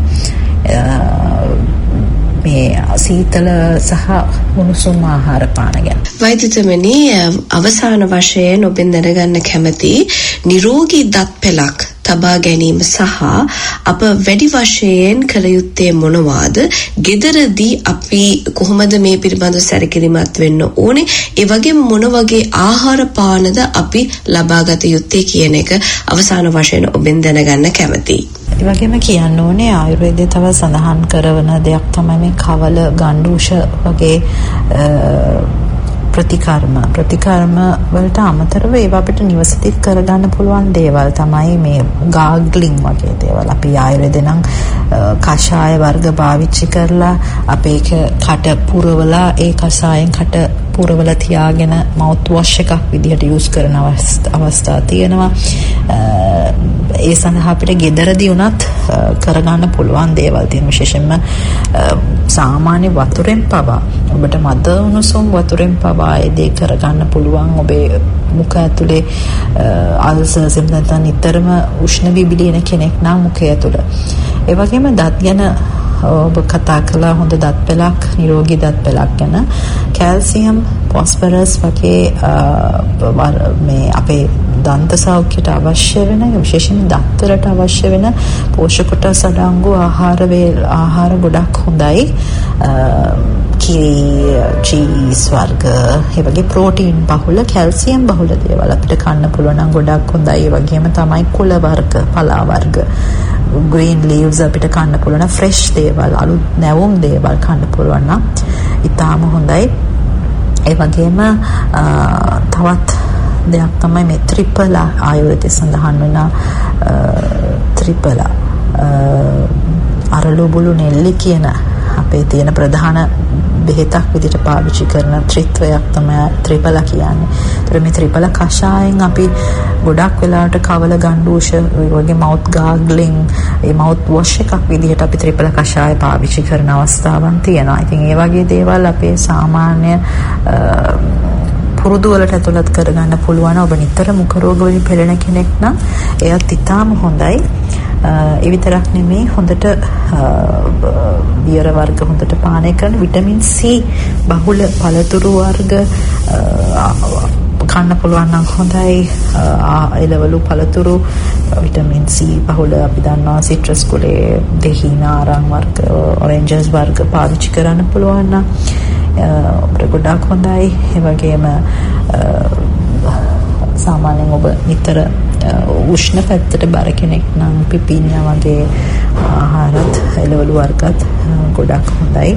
මේ සීතල සහ උණුසුම් ආහාර පාන ගැන. වෛද්‍යතුමනි, අවසාන වශයෙන් ඔබෙන් දැනගන්න කැමති නිරෝගී දත් පෙලක් තබා ගැනීම සහ අප වැඩි වශයෙන් කළ යුත්තේ මොනවාද? ගෙදරදී අපි කොහොමද මේ පිළිබඳව සැලකිලිමත් වෙන්න ඕනේ? ඒ වගේම මොන වගේ ආහාර පානද අපි ලබාගත යුත්තේ කියන එක අවසාන වශයෙන් ඔබෙන් දැනගන්න කැමතියි. ඒ වගේම කියන්න ඕනේ ආයුර්වේදයේ තව සඳහන් කරන දෙයක් තමයි මේ කවල ගණ්ඩූෂ වගේ ප්‍රතිකර්ම වලට අමතරව ඒවා අපිට නිවසේදීත් කරගන්න පුළුවන් දේවල් තමයි මේ ගාග්ලින් වගේ දේවල්. අපි ආයුර්වේදේ නම් කෂාය වර්ග පාවිච්චි කරලා අපේ කට පුරවලා ඒ කෂායෙන් කට පුරවලා තියාගෙන මවුත් වොෂ් එකක් විදිහට යූස් කරන අවස්ථා තියෙනවා. ඒ සඳහා අපිට ගෙදරදී උනත් කරගන්න පුළුවන් දේවල් තියෙනවා. විශේෂයෙන්ම සාමාන්‍ය වතුරෙන් පවා ඔබට මද උණුසුම් වතුරෙන් පවා ඒ දේ කරගන්න පුළුවන්. ඔබේ මුඛ ඇතුලේ අල්සර්ස් නැත්නම් නිතරම උෂ්ණ බිබිලින කෙනෙක් නම් මුඛය ඇතුළ. ඒ වගේම දත් ගැන ඔබ කතා කළා හොඳ දත් පෙලක්, නිරෝගී දත් පෙලක් ගැන. කැල්සියම්, ෆොස්ෆරස් වගේ මේ අපේ දන්ත සෞඛ්‍යයට අවශ්‍ය වෙන විශේෂයෙන් දත් වලට අවශ්‍ය වෙන පෝෂක කොටස් අඩංගු ආහාර ගොඩක් හොඳයි. කිරි, චීස් වර්ග, ඒ වගේ ප්‍රෝටීන් බහුල, කැල්සියම් බහුල දේවල් අපිට කන්න පුළුවන් නම් ගොඩක් හොඳයි. ඒ වගේම තමයි කුල වර්ග, පලා වර්ග, green leaves අපිට කන්න පුළුවන්. ෆ්‍රෙෂ් දේවල්, අලුත් නැවුම් දේවල් කන්න පුළුවන් නම් ඉතාම හොඳයි. ඒ වගේම තවත් දෙයක් තමයි මේ ත්‍රිපලා ආයුර්වේදයේ සඳහන් වෙන ත්‍රිපලා අරලු බුළු නෙල්ලි කියන අපේ තියෙන ප්‍රධාන බෙහෙතක් විදිහට පාවිච්චි කරන ත්‍රිත්වයක් තමයි ත්‍රිපලා කියන්නේ. ඒතර මේ ත්‍රිපලා කෂායෙන් අපි ගොඩක් වෙලාවට කවල ගණ්ඩූෂ වගේ මවුත් ගාග්ලින් ඒ මවුත් වොෂ් එකක් විදිහට අපි ත්‍රිපලා කෂාය පාවිච්චි කරන අවස්ථාවන් තියෙනවා. ඉතින් ඒ වගේ දේවල් අපේ සාමාන්‍ය පුරුදු වලට ඇතුළත් කරගන්න පුළුවන්. ඔබ නිතර මුඛ රෝග වලින් පෙළෙන කෙනෙක් නම් එයත් ඉතාම හොඳයි. ඒ විතරක් නෙමෙයි හොඳට බියර වර්ග හොඳට පානය කරන, විටමින් C බහුල පළතුරු වර්ග කන්න පුළුවන් නම් හොඳයි. එළවලු පළතුරු විටමින් C බහුල අපි දන්නවා සිට්‍රස් කුලේ, දෙහින ආරං වර්ග, ඔරෙන්ජස් වර්ග පාවිච්චි කරන්න පුළුවන් නම් අපිට ගොඩක් හොඳයි. ඒ වගේම සාමාන්‍යයෙන් ඔබ නිතර උෂ්ණ පැත්තට බර කෙනෙක් නම් පිපිඤ්ඤා වගේ ආහාරත් එළවලු වර්ගත් ගොඩක් හොඳයි.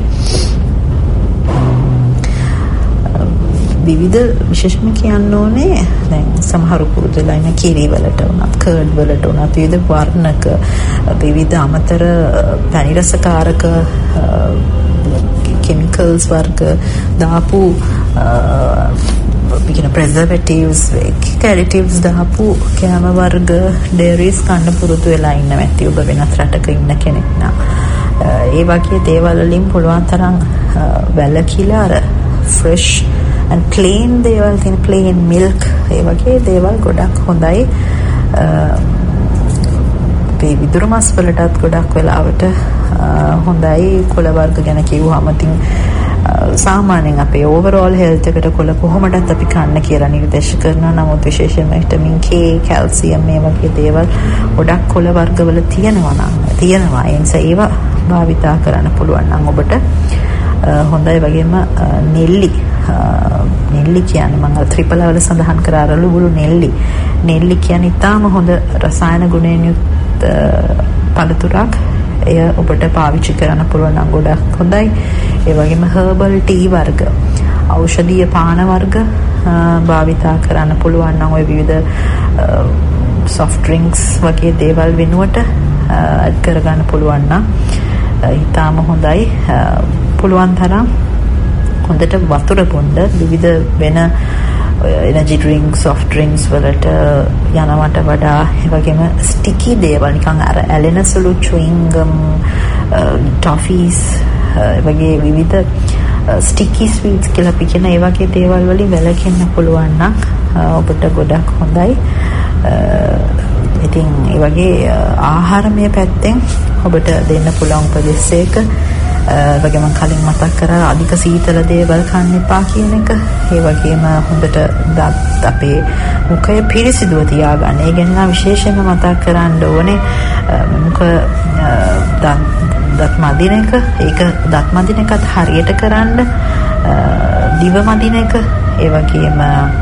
විවිධ විශේෂම කියන්න ඕනේ දැන් සමහර පුරුදුලා ඉන්න කිරි වලට උනත් කර්ඩ් වලට උනත් විවිධ වර්ණක විවිධ අමතර පැණි රසකාරක chemicals වර්ග දාපු කියන preservatives additives දාපු කෑම වර්ග dairies කන්න පුරුදු වෙලා ඉන්න නැති ඔබ වෙනත් රටක ඉන්න කෙනෙක් නම් ඒ වගේ දේවල් වලින් පුළුවන් තරම් වැළකීලා අර fresh and plain දේවල් තියෙන plain milk ඒ වගේ දේවල් ගොඩක් හොඳයි. අපේ විදුරු මස් වලටත් ගොඩක් වෙලාවට හොඳයි. කොළ වර්ග ගැන කිව්වම ඉතින් සාමාන්‍යයෙන් අපේ overall health එකට කොළ කොහොමදත් අපි කන්න කියලා නිර්දේශ කරනවා. නමුත් විශේෂයෙන්ම vitamin K, calcium මේ වගේ දේවල් ගොඩක් කොළ වර්ගවල තියෙනවා. ඒ නිසා ඒවා භාවිතා කරන්න පුළුවන් නම් ඔබට හොඳයි. වගේම නෙල්ලි කියන්නේ මම ත්‍රිපල වල සඳහන් කරාරලු බුළු නෙල්ලි කියන්නේ ඊටාම හොඳ රසායන ගුණයෙන් යුක්ත පළතුරක්. එය ඔබට පාවිච්චි කරන්න පුළුවන් නම් ගොඩක් හොඳයි. ඒ වගේම herbal tea වර්ග, ඖෂධීය පාන වර්ග භාවිතා කරන්න පුළුවන් නම් ওই විවිධ soft drinks වගේ දේවල් වෙනුවට add කරගන්න පුළුවන් නම් ඊටාම හොඳයි. පුළුවන් තරම් හොඳට වතුර බොන්න. විවිධ වෙන energy drinks, soft drinks වලට යනවට වඩා ඒ වගේම sticky දේවල් නිකන් අර ඇලෙන සුළු chewing gum, toffees වගේ විවිධ sticky sweets කියලා අපි කියන ඒ වගේ දේවල් වලින් වැළකෙන්න පුළුවන් නම් ඔබට ගොඩක් හොඳයි. ඉතින් ඒ වගේ ආහාරමය පැත්තෙන් ඔබට දෙන්න පුළුවන් උපදෙස් එක වගේම කලින් මතක් කරා අධික සීතල දේවල් කන්න එපා කියන එක. ඒ වගේම හොඳට දත් අපේ මුඛය පිරිසිදුව තියාගන්න. ඒ ගැන විශේෂයෙන්ම මතක් කරන්න ඕනේ. මුඛ දත් මදින එක, ඒක දත් මදින එකත් හරියට කරන්න. දිව මදින එක, ඒ වගේම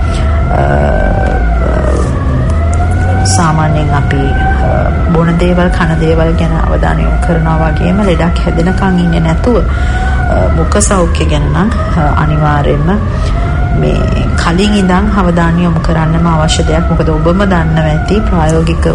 සාමාන්‍යයෙන් අපි බොන දේවල් කන දේවල් ගැන අවධානය යොමු කරනවා. වගේම ලෙඩක් හැදෙනකන් ඉන්නේ නැතුව මුඛ සෞඛ්‍ය ගැන නම් අනිවාර්යයෙන්ම මේ කලින් ඉඳන් අවධානය යොමු කරන්නම අවශ්‍ය දෙයක්. මොකද ඔබම දන්නවා ඇති ප්‍රායෝගිකව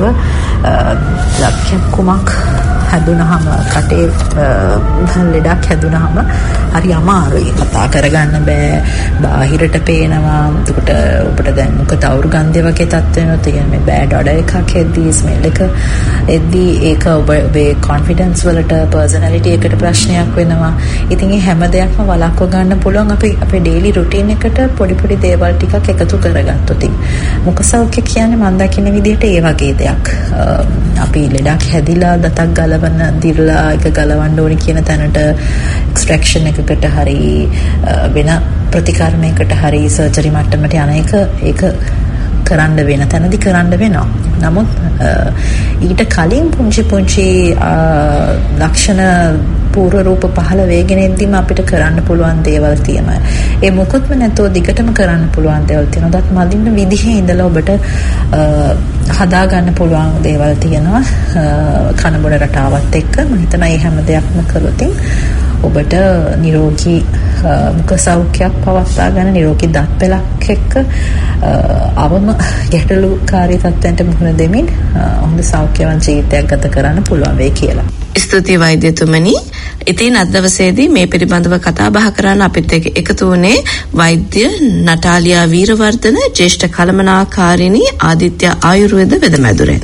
කුමක් හැදුනහම කටේ ලෙඩක් හැදුනහම හරි අමාරුයි. කතා කරගන්න බෑ, බාහිරට පේනවා. එතකොට ඔබට දැන් මුඛ තවුරුගන්ධය වගේ තත්ත්ව වෙනොත් කියන්නේ බෑඩ් ඔඩර් එකක් එද්දී, ස්මෙල් එක එද්දී ඒක ඔබේ කොන්ෆිඩන්ස් වලට, පර්සනැලිටි එකට ප්‍රශ්නයක් වෙනවා. ඉතින් මේ හැම දෙයක්ම වළක්ව ගන්න පුළුවන් අපි අපේ ඩේලි රුටීන් එකට පොඩි දේවල් ටිකක් එකතු කරගත්තොත්. මුඛ සෞඛ්‍ය කියන්නේ මම දකින්න විදිහට ඒ වගේ දෙයක්. අපි ලෙඩක් හැදිලා දතක් ගලවන දිරලා එක ගලවන්න ඕනේ කියන තැනට එක්ස්ට්‍රැක්ෂන් එකකට හරි වෙන ප්‍රතිකර්මයකට හරි සර්ජරි මට්ටමට යන එක ඒක කරන්න වෙන තැනදී කරන්න වෙනවා. නමුත් ඊට කලින් පුංචි ලක්ෂණ පූර්ව රූප පහළ වේගෙන එද්දීම අපිට කරන්න පුළුවන් දේවල් තියෙනවා. ඒ මොකොත්ම නැතෝ දිගටම කරන්න පුළුවන් දේවල් තියෙනවා. දත් මදින්න විදිහේ ඉඳලා ඔබට හදා ගන්න පුළුවන් දේවල් තියෙනවා. කන බොන රටාවත් එක්ක මම හිතනවා මේ හැම දෙයක්ම කළොත් ඔබට නිරෝගී මුඛ සෞඛ්‍යයක් පවත්වා ගන්න, නිරෝගී දත් පෙළක් එක්ක අවම ගැටලුකාරී තත්ත්වයන්ට මුහුණ දෙමින් හොඳ සෞඛ්‍යවත් ජීවිතයක් ගත කරන්න පුළුවන් වෙයි කියලා. ස්තුතියි වෛද්‍යතුමනි. ඉතින් අද දවසේදී මේ පිළිබඳව කතා බහ කරන්න අපිත් එක්ක එකතු වුණේ වෛද්‍ය නටාලියා වීරවර්ධන, ජ්‍යෙෂ්ඨ කළමනාකාරිණී ආදිත්‍ය ආයුර්වේද වෙදමැදුරෙන්.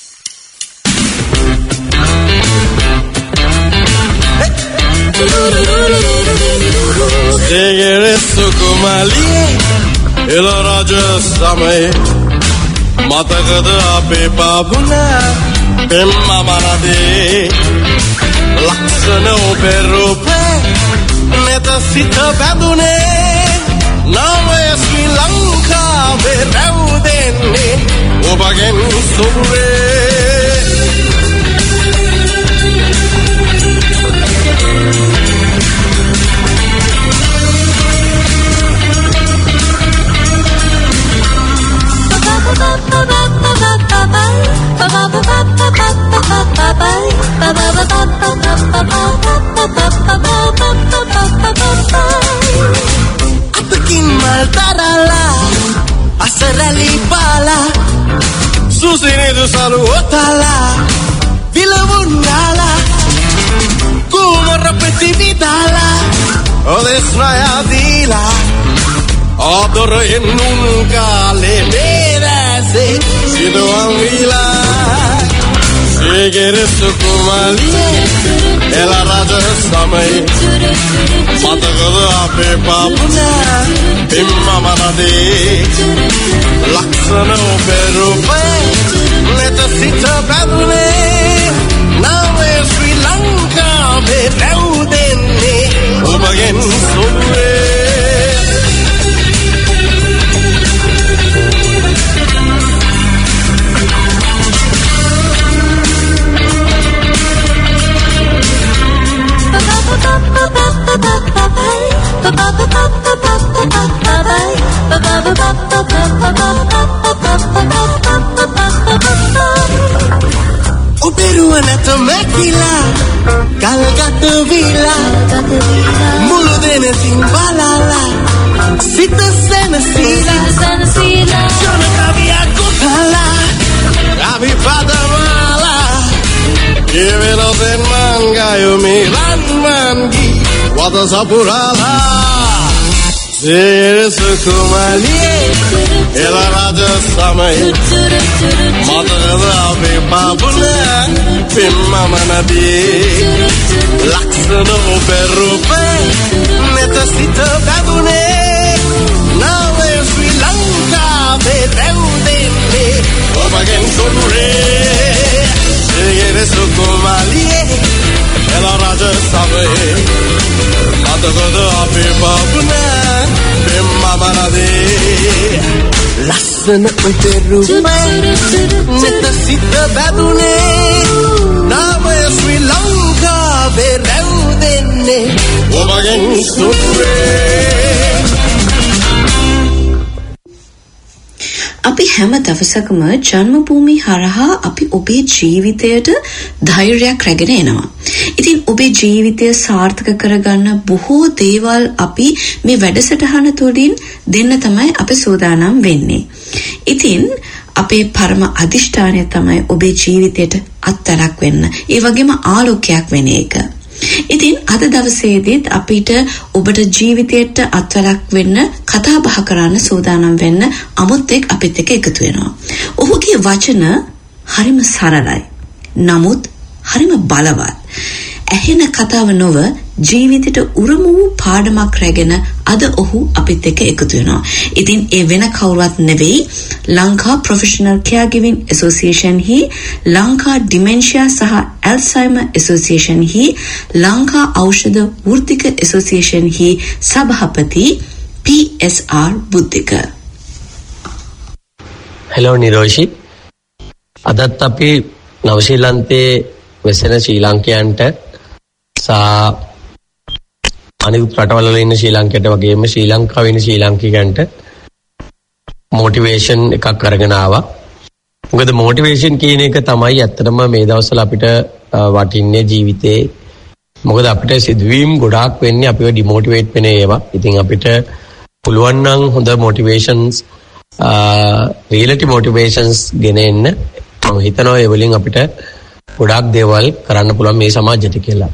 Sukumali ila raja samay matakad ape pabuna pemma manade laksana operupe meta sita badune nave Sri Lanka ve raudenne obagen sore Apakin maltarala asarali pala susine do salu otala vilavunala como repetibitala odesnaya dila adoro en nunca le merase sido anvila Segere sukumali ela raja samay matakad ape papuna Immamanade Laksana Perupe Neta Sita Badune Nave Sri Lanka Be Raudenne Ubagen Sudre Uperuanata Makila Kalgata Vila Muludene Simbalala Sita Senasila Jona Kavia Kutala Ravi Padamala Kivelo Den Mangayo Mangi Wada Sapurala Sere Sukumali Ela Raja Samay Madara Be Babula Pimmamanadi Laksana Perupe Neta Sita Badune Nave Sri Lanka Be Raudenne Obagen Sudre Sere Sukumali Ela Raja Samay Madara Be Babula Pimmamanadi Lassana Perupe Neta Sita Badune Nave Sri Lanka Be Raudenne Obagen Sudre අපි හැම දවසකම ජන්ම භූමි හරහා අපි ඔබේ ජීවිතයට ධෛර්යයක් රැගෙන එනවා. ඉතින් ඔබේ ජීවිතය සාර්ථක කරගන්න බොහෝ දේවල් අපි මේ වැඩසටහන තුළින් දෙන්න තමයි අපි සූදානම් වෙන්නේ. ඉතින් අපේ පරම අධිෂ්ඨානය තමයි ඔබේ ජීවිතයට අත්තරක් වෙන්න. ඒ වගේම ආලෝකයක් වෙන එක. ඉතින් අද දවසේදීත් අපිට ඔබට ජීවිතයට අත්වලක් වෙන්න කතා බහ කරන්න සූදානම් වෙන්න අමුත්තෙක් අපිත් එක්ක එකතු වෙනවා. ඔහුගේ වචන හරිම සරලයි. නමුත් හරිම බලවත්. ඇහෙන කතාව නොව ජීවිතයට උරුම වූ පාඩමක් රැගෙන අද ඔහු අපිත් එක්ක එකතු වෙනවා. ඉතින් ඒ වෙන කවුරුවත් නෙවෙයි ලංකා ප්‍රොෆෙෂනල් කෙයාගිවින් ඇසෝසියේෂන් හි ලංකා ඩිමෙන්ෂියා සහ ඇල්සයිමර් ඇසෝසියේෂන් හි ලංකා ඖෂධ වෘත්තික ඇසෝසියේෂන් හි සභාපති PSR බුද්ධික. හෙලෝ නිරෝෂි. අදත් අපි නව ශ්‍රීලන්තයේ වෙසෙන ශ්‍රී ලාංකිකයන්ට අනිත් රටවල ඉන්න ශ්‍රී ලාංකිකයන්ට වගේම ශ්‍රී ලංකාවේ ඉන්න ශ්‍රී ලාංකිකයන්ට මොටිවේෂන් එකක් අරගෙන ආවා. මොකද මොටිවේෂන් කියන එක තමයි ඇත්තටම මේ දවස්වල අපිට වටින්නේ ජීවිතේ. මොකද අපිට සිදුවීම් ගොඩාක් වෙන්නේ අපිව ඩිමෝටිවේට් වෙන ඒවා. ඉතින් අපිට පුළුවන් නම් හොඳ මොටිවේෂන්ස් රියැලිටි මොටිවේෂන්ස් ගෙන එන්න මම හිතනවා ඒ වලින් අපිට ගොඩාක් දේවල් කරන්න පුළුවන් මේ සමාජයට කියලා.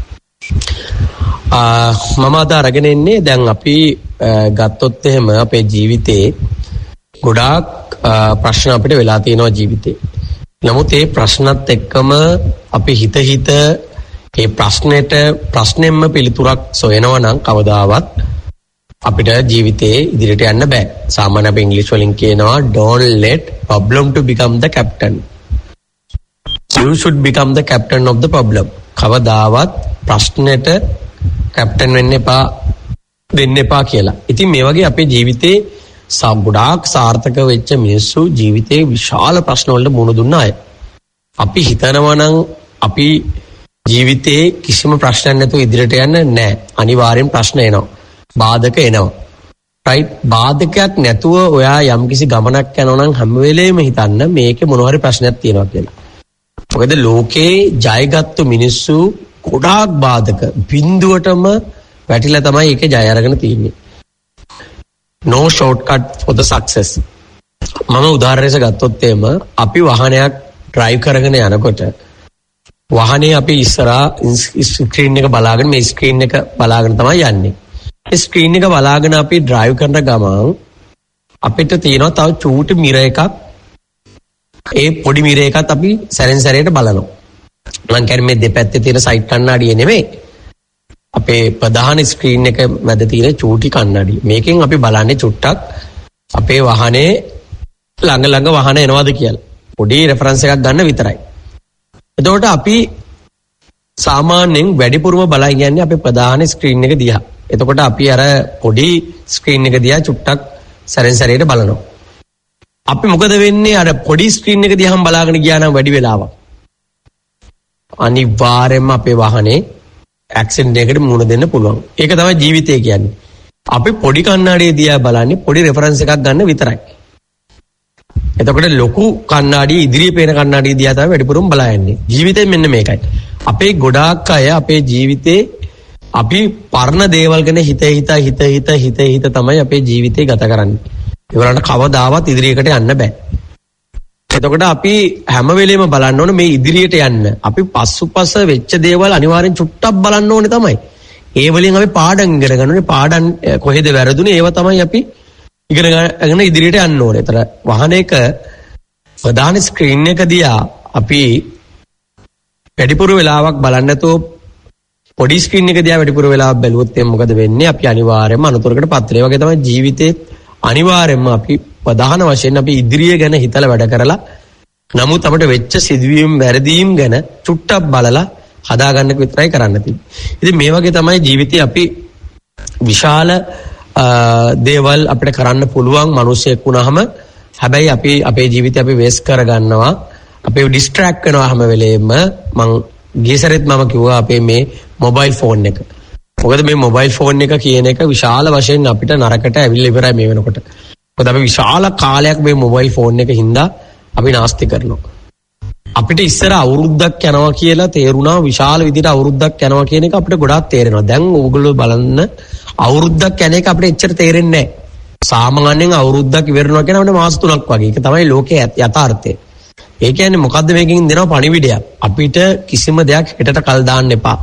මම අද අරගෙන ඉන්නේ දැන් අපි ගත්තොත් එහෙම අපේ ජීවිතේ ගොඩාක් ප්‍රශ්න අපිට වෙලා තියෙනවා ජීවිතේ. නමුත් ඒ ප්‍රශ්නත් එක්කම අපි හිත ඒ ප්‍රශ්නෙම්ම පිළිතුරක් සොයනවා නම් කවදාවත් අපිට ජීවිතේ ඉදිරියට යන්න බෑ. සාමාන්‍ය අපි ඉංග්‍රීසි වලින් කියනවා don't let problem to become the captain. You should become the captain of the problem. කවදාවත් ප්‍රශ්නෙට කැප්ටන් වෙන්න එපා කියලා. ඉතින් මේ වගේ අපේ ජීවිතේ ගොඩාක් සාර්ථක වෙච්ච මිනිස්සු ජීවිතේ විශාල ප්‍රශ්න වලට මුහුණ දුන්න අය. අපි හිතනවා නම් අපි ජීවිතේ කිසිම ප්‍රශ්නයක් නැතුව ඉදිරියට යන්න නෑ. අනිවාර්යෙන් ප්‍රශ්න එනවා. බාධක එනවා. right? බාධකයක් නැතුව ඔයා යම්කිසි ගමනක් යනවා නම් හැම වෙලේම හිතන්න මේකේ මොන හරි ප්‍රශ්නයක් තියෙනවා කියලා. මොකද ලෝකේ ජයගත්තු මිනිස්සු ගොඩාක් බාධක බිඳුවටම වැටිලා තමයි ඒකේ ජය අරගෙන තියෙන්නේ. No shortcut for the success. මම උදාහරණයක් ගත්තොත් එහෙම අපි වාහනයක් drive කරගෙන යනකොට වාහනේ අපි ඉස්සරහා ස්ක්‍රීන් එක බලාගෙන මේ ස්ක්‍රීන් එක බලාගෙන තමයි යන්නේ. ඒ ස්ක්‍රීන් එක බලාගෙන අපි drive කරන ගමන් අපිට තියෙනවා තව චූටි මිරර් එකක්. ඒ පොඩි මිරර් එකත් අපි සැරෙන් සැරේට බලනවා. මම කියන්නේ මේ දෙපැත්තේ තියෙන සයිඩ් කණ්ණාඩිය නෙමෙයි. අපේ ප්‍රධාන ස්ක්‍රීන් එක මැද තියෙන චූටි කන්නඩිය. මේකෙන් අපි බලන්නේ චුට්ටක් අපේ වාහනේ ළඟ වාහන එනවද කියලා. පොඩි රෙෆරන්ස් එකක් ගන්න විතරයි. එතකොට අපි සාමාන්‍යයෙන් වැඩිපුරම බලයි කියන්නේ අපේ ප්‍රධාන ස්ක්‍රීන් එක දිහා. එතකොට අපි අර පොඩි ස්ක්‍රීන් එක දිහා චුට්ටක් සැරෙන් බලනවා. අපි මොකද වෙන්නේ අර පොඩි ස්ක්‍රීන් එක දිහාම බලාගෙන ගියා නම් වැඩි වෙලාවක් අනිවාර්යයෙන්ම අපේ වාහනේ ඇක්සිඩන්ට් එකකට මුහුණ දෙන්න පුළුවන්. ඒක තමයි ජීවිතය කියන්නේ. අපි පොඩි කණ්ණාඩිය දිහා බලන්නේ පොඩි රෙෆරන්ස් එකක් ගන්න විතරයි. එතකොට ලොකු කණ්ණාඩිය ඉදිරියේ පේන කණ්ණාඩිය දිහා තමයි වැඩිපුරම බලන්නේ. ජීවිතේ මෙන්න මේකයි. අපේ ගොඩාක් අය අපේ ජීවිතේ අපි පරණ දේවල් ගැන හිත තමයි අපේ ජීවිතේ ගත කරන්නේ. ඒවලට කවදාවත් ඉදිරියකට යන්න බෑ. එතකොට අපි හැම වෙලෙම බලන්න ඕනේ මේ ඉදිරියට යන්න. අපි පස්සුපස වෙච්ච දේවල් අනිවාර්යෙන් චුට්ටක් බලන්න ඕනේ තමයි. ඒ වලින් අපි පාඩම් ඉගෙන ගන්න ඕනේ. පාඩම් කොහෙද වැරදුනේ ඒව තමයි අපි ඉගෙන ඉදිරියට යන්න ඕනේ. ඒතර වාහනයක ප්‍රධාන ස්ක්‍රීන් එක දිහා අපි වැඩිපුර වෙලාවක් බලන්න නැතුව පොඩි ස්ක්‍රීන් එක දිහා වැඩිපුර වෙලාවක් බැලුවොත් එම් මොකද වෙන්නේ? අපි අනිවාර්යයෙන්ම අනතුරකට පත් වෙනවා. ඒ වගේ තමයි ජීවිතේ අනිවාර්යයෙන්ම අපි ප්‍රධාන වශයෙන් අපි ඉදිරිය ගැන හිතලා වැඩ කරලා නමුත් අපිට වෙච්ච සිදුවීම් වැරදීම් ගැන චුට්ටක් බලලා හදාගන්න එක විතරයි කරන්න තියෙන්නේ. ඉතින් මේ වගේ තමයි ජීවිතේ අපි විශාල දේවල් අපිට කරන්න පුළුවන් මිනිසෙක් වුණාම හැබැයි අපි අපේ ජීවිතේ අපි වේස් කරගන්නවා. අපි ඩිස්ට්‍රැක්ට් වෙනවා හැම වෙලේම. මං ගියසරෙත් මම කිව්වා අපේ මේ මොබයිල් ෆෝන් එක. මොකද මේ මොබයිල් ෆෝන් එක කියන එක විශාල වශයෙන් අපිට නරකට ඇවිල්ලා ඉවරයි මේ වෙනකොට. මොකද අපි විශාල කාලයක් මේ මොබයිල් ෆෝන් එක හින්දා අපි නාස්ති කරනවා. අපිට ඉස්සර අවුරුද්දක් යනවා කියලා තේරුණා විශාල විදිහට අවුරුද්දක් යනවා කියන එක අපිට ගොඩාක් තේරෙනවා. දැන් ඕගොල්ලෝ බලන්න අවුරුද්දක් යන එක අපිට එච්චර තේරෙන්නේ නැහැ. සාමාන්‍යයෙන් අවුරුද්දක් ඉවරනවා කියන අපිට මාස 3ක් වගේ. ඒක තමයි ලෝකයේ යථාර්ථය. ඒ කියන්නේ මොකද්ද මේකෙන් දෙනවා පණිවිඩයක්. අපිට කිසිම දෙයක් හෙටට කල් දාන්න එපා.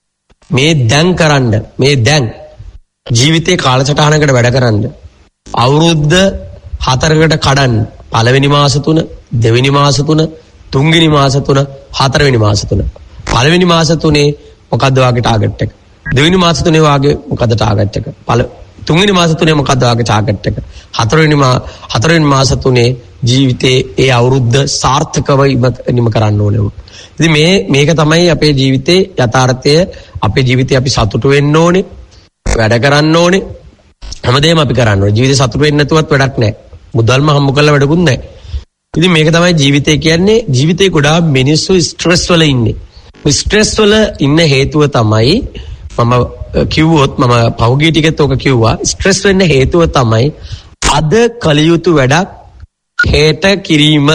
මේ දැන් කරන්න. මේ දැන් ජීවිතේ කාලසටහනකට වැඩ කරන්න. අවුරුද්ද 4කට කඩන්න. පළවෙනි මාස 3, දෙවෙනි මාස 3, තුන්වෙනි මාස 3, හතරවෙනි මාස 3. පළවෙනි මාස 3 මොකද්ද වාගේ ටාගට් එක? දෙවෙනි මාස 3 වාගේ මොකද්ද ටාගට් එක? තුන්වෙනි මාස 3 මොකද්ද වාගේ ටාගට් එක? හතරවෙනි මාස 3 ජීවිතේ ඒ අවුරුද්ද සාර්ථකව ඉම කරන්න ඕනේ. ඉතින් මේක තමයි අපේ ජීවිතේ යථාර්ථය. අපේ ජීවිතේ අපි සතුටු වෙන්න ඕනේ. වැඩ කරන්න ඕනේ. හැමදේම අපි කරන්න ඕනේ. ජීවිතේ සතුටු වෙන්න නැතුවත් වැඩක් නැහැ. මුදල්ම හම්බ කරලා වැඩකුත් නැහැ. ඉතින් මේක තමයි ජීවිතය කියන්නේ. ජීවිතේ ගොඩාක් මිනිස්සු ස්ට්‍රෙස් වල ඉන්නේ. ස්ට්‍රෙස් වල ඉන්න හේතුව තමයි මම කිව්වොත් මම පහුගිය ටිකෙත් ඔක කිව්වා. ස්ට්‍රෙස් වෙන්න හේතුව තමයි අද කලියුතු වැඩක් හෙට කිරීම.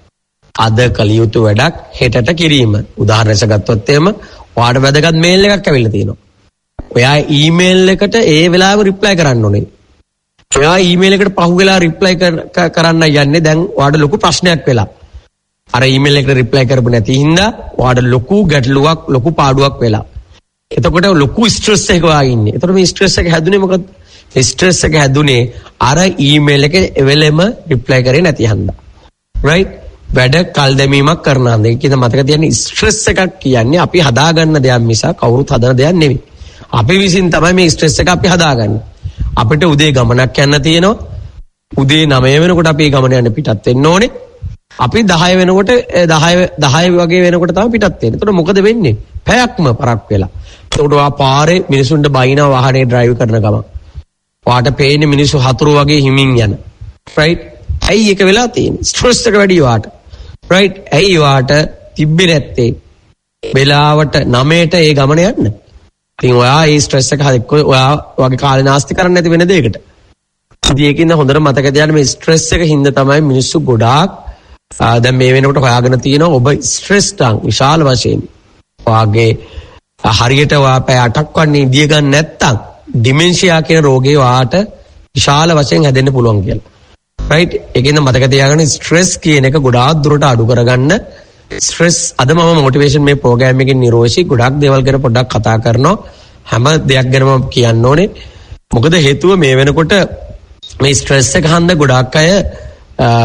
අද කලියුතු වැඩක් හෙටට කිරීම. උදාහරණයක් ගත්තොත් එහෙම ඔයාට වැදගත් මේල් එකක් ඇවිල්ලා තියෙනවා. ඔයා ඊමේල් එකට ඒ වෙලාවෙ රිප්ලයි කරන්න ඕනේ. ඔයා ඊමේල් එකට පහුවෙලා රිප්ලයි කරන්න යන්නේ දැන් ඔයාට ලොකු ප්‍රශ්නයක් වෙලා. අර ඊමේල් එකට රිප්ලයි කරපු නැති හින්දා ඔයාට ලොකු ගැටලුවක් ලොකු පාඩුවක් වෙලා. එතකොට ලොකු ස්ට්‍රෙස් එකක වාගේ ඉන්නේ. එතකොට මේ ස්ට්‍රෙස් එක හැදුනේ මොකද? ස්ට්‍රෙස් එක හැදුනේ අර ඊමේල් එක එවෙලෙම රිප්ලයි කරේ නැති හින්දා. රයිට්? වැඩ කල් දැමීමක් කරන හන්ද. ඒකද මතක තියාගන්න ස්ට්‍රෙස් එකක් කියන්නේ අපි හදාගන්න දෙයක් මිසක් කවුරුත් හදන දෙයක් නෙවෙයි. අපි විසින් තමයි මේ ස්ට්‍රෙස් එක අපි හදාගන්නේ. අපිට උදේ ගමනක් යන්න තියෙනවා. උදේ 9 වෙනකොට අපි ගමන යන්න පිටත් වෙන්න ඕනේ. අපි 10 වෙනකොට 10 වගේ වෙනකොට තමයි පිටත් වෙන්නේ. එතකොට මොකද වෙන්නේ? පැයක්ම පරක් වෙලා. එතකොට ආ පාරේ මිනිසුන්ට බයිනා වාහනේ ඩ්‍රයිව් කරන ගමන්. වාට පේන්නේ මිනිස්සු හතුරු වගේ හිමින් යන. රයිට්? ඇයි ඒක වෙලා තියෙන්නේ? ස්ට්‍රෙස් එක වැඩි වාට. රයිට්? ඇයි වාට තිබ්බේ නැත්තේ? වෙලාවට 9ට ඒ ගමන යන්න. ඉතින් ඔයා ඒ ස්ට්‍රෙස් එක හදෙක්ක ඔයා වගේ කාලේ නාස්ති කරන්න නැති වෙන දෙයකට. ඉතින් ඒකින්ද හොඳට මතක තියාගන්න මේ ස්ට්‍රෙස් එක හින්දා තමයි මිනිස්සු ගොඩාක් දැන් මේ වෙනකොට හොයාගෙන තියෙනවා ඔබ ස්ට්‍රෙස් ටං විශාල වශයෙන්. ඔයාගේ හරියට ඔයා පැය 8ක් වන්නේ ඉඳිය ගන්න නැත්තම් ඩිමෙන්ෂියා කියන රෝගේ ඔයාට විශාල වශයෙන් හැදෙන්න පුළුවන් කියලා. රයිට්? ඒකින්ද මතක තියාගන්න ස්ට්‍රෙස් කියන එක ගොඩාක් දුරට අඩු කරගන්න. ස්ට්‍රෙස් අද මම මොටිවේෂන් මේ ප්‍රෝග්‍රෑම් එකේ නිරෝෂි ගොඩක් දේවල් ගැන පොඩ්ඩක් කතා කරනවා. හැම දෙයක් ගැනම කියන්න ඕනේ. මොකද හේතුව මේ වෙනකොට මේ ස්ට්‍රෙස් එක හන්ද ගොඩක් අය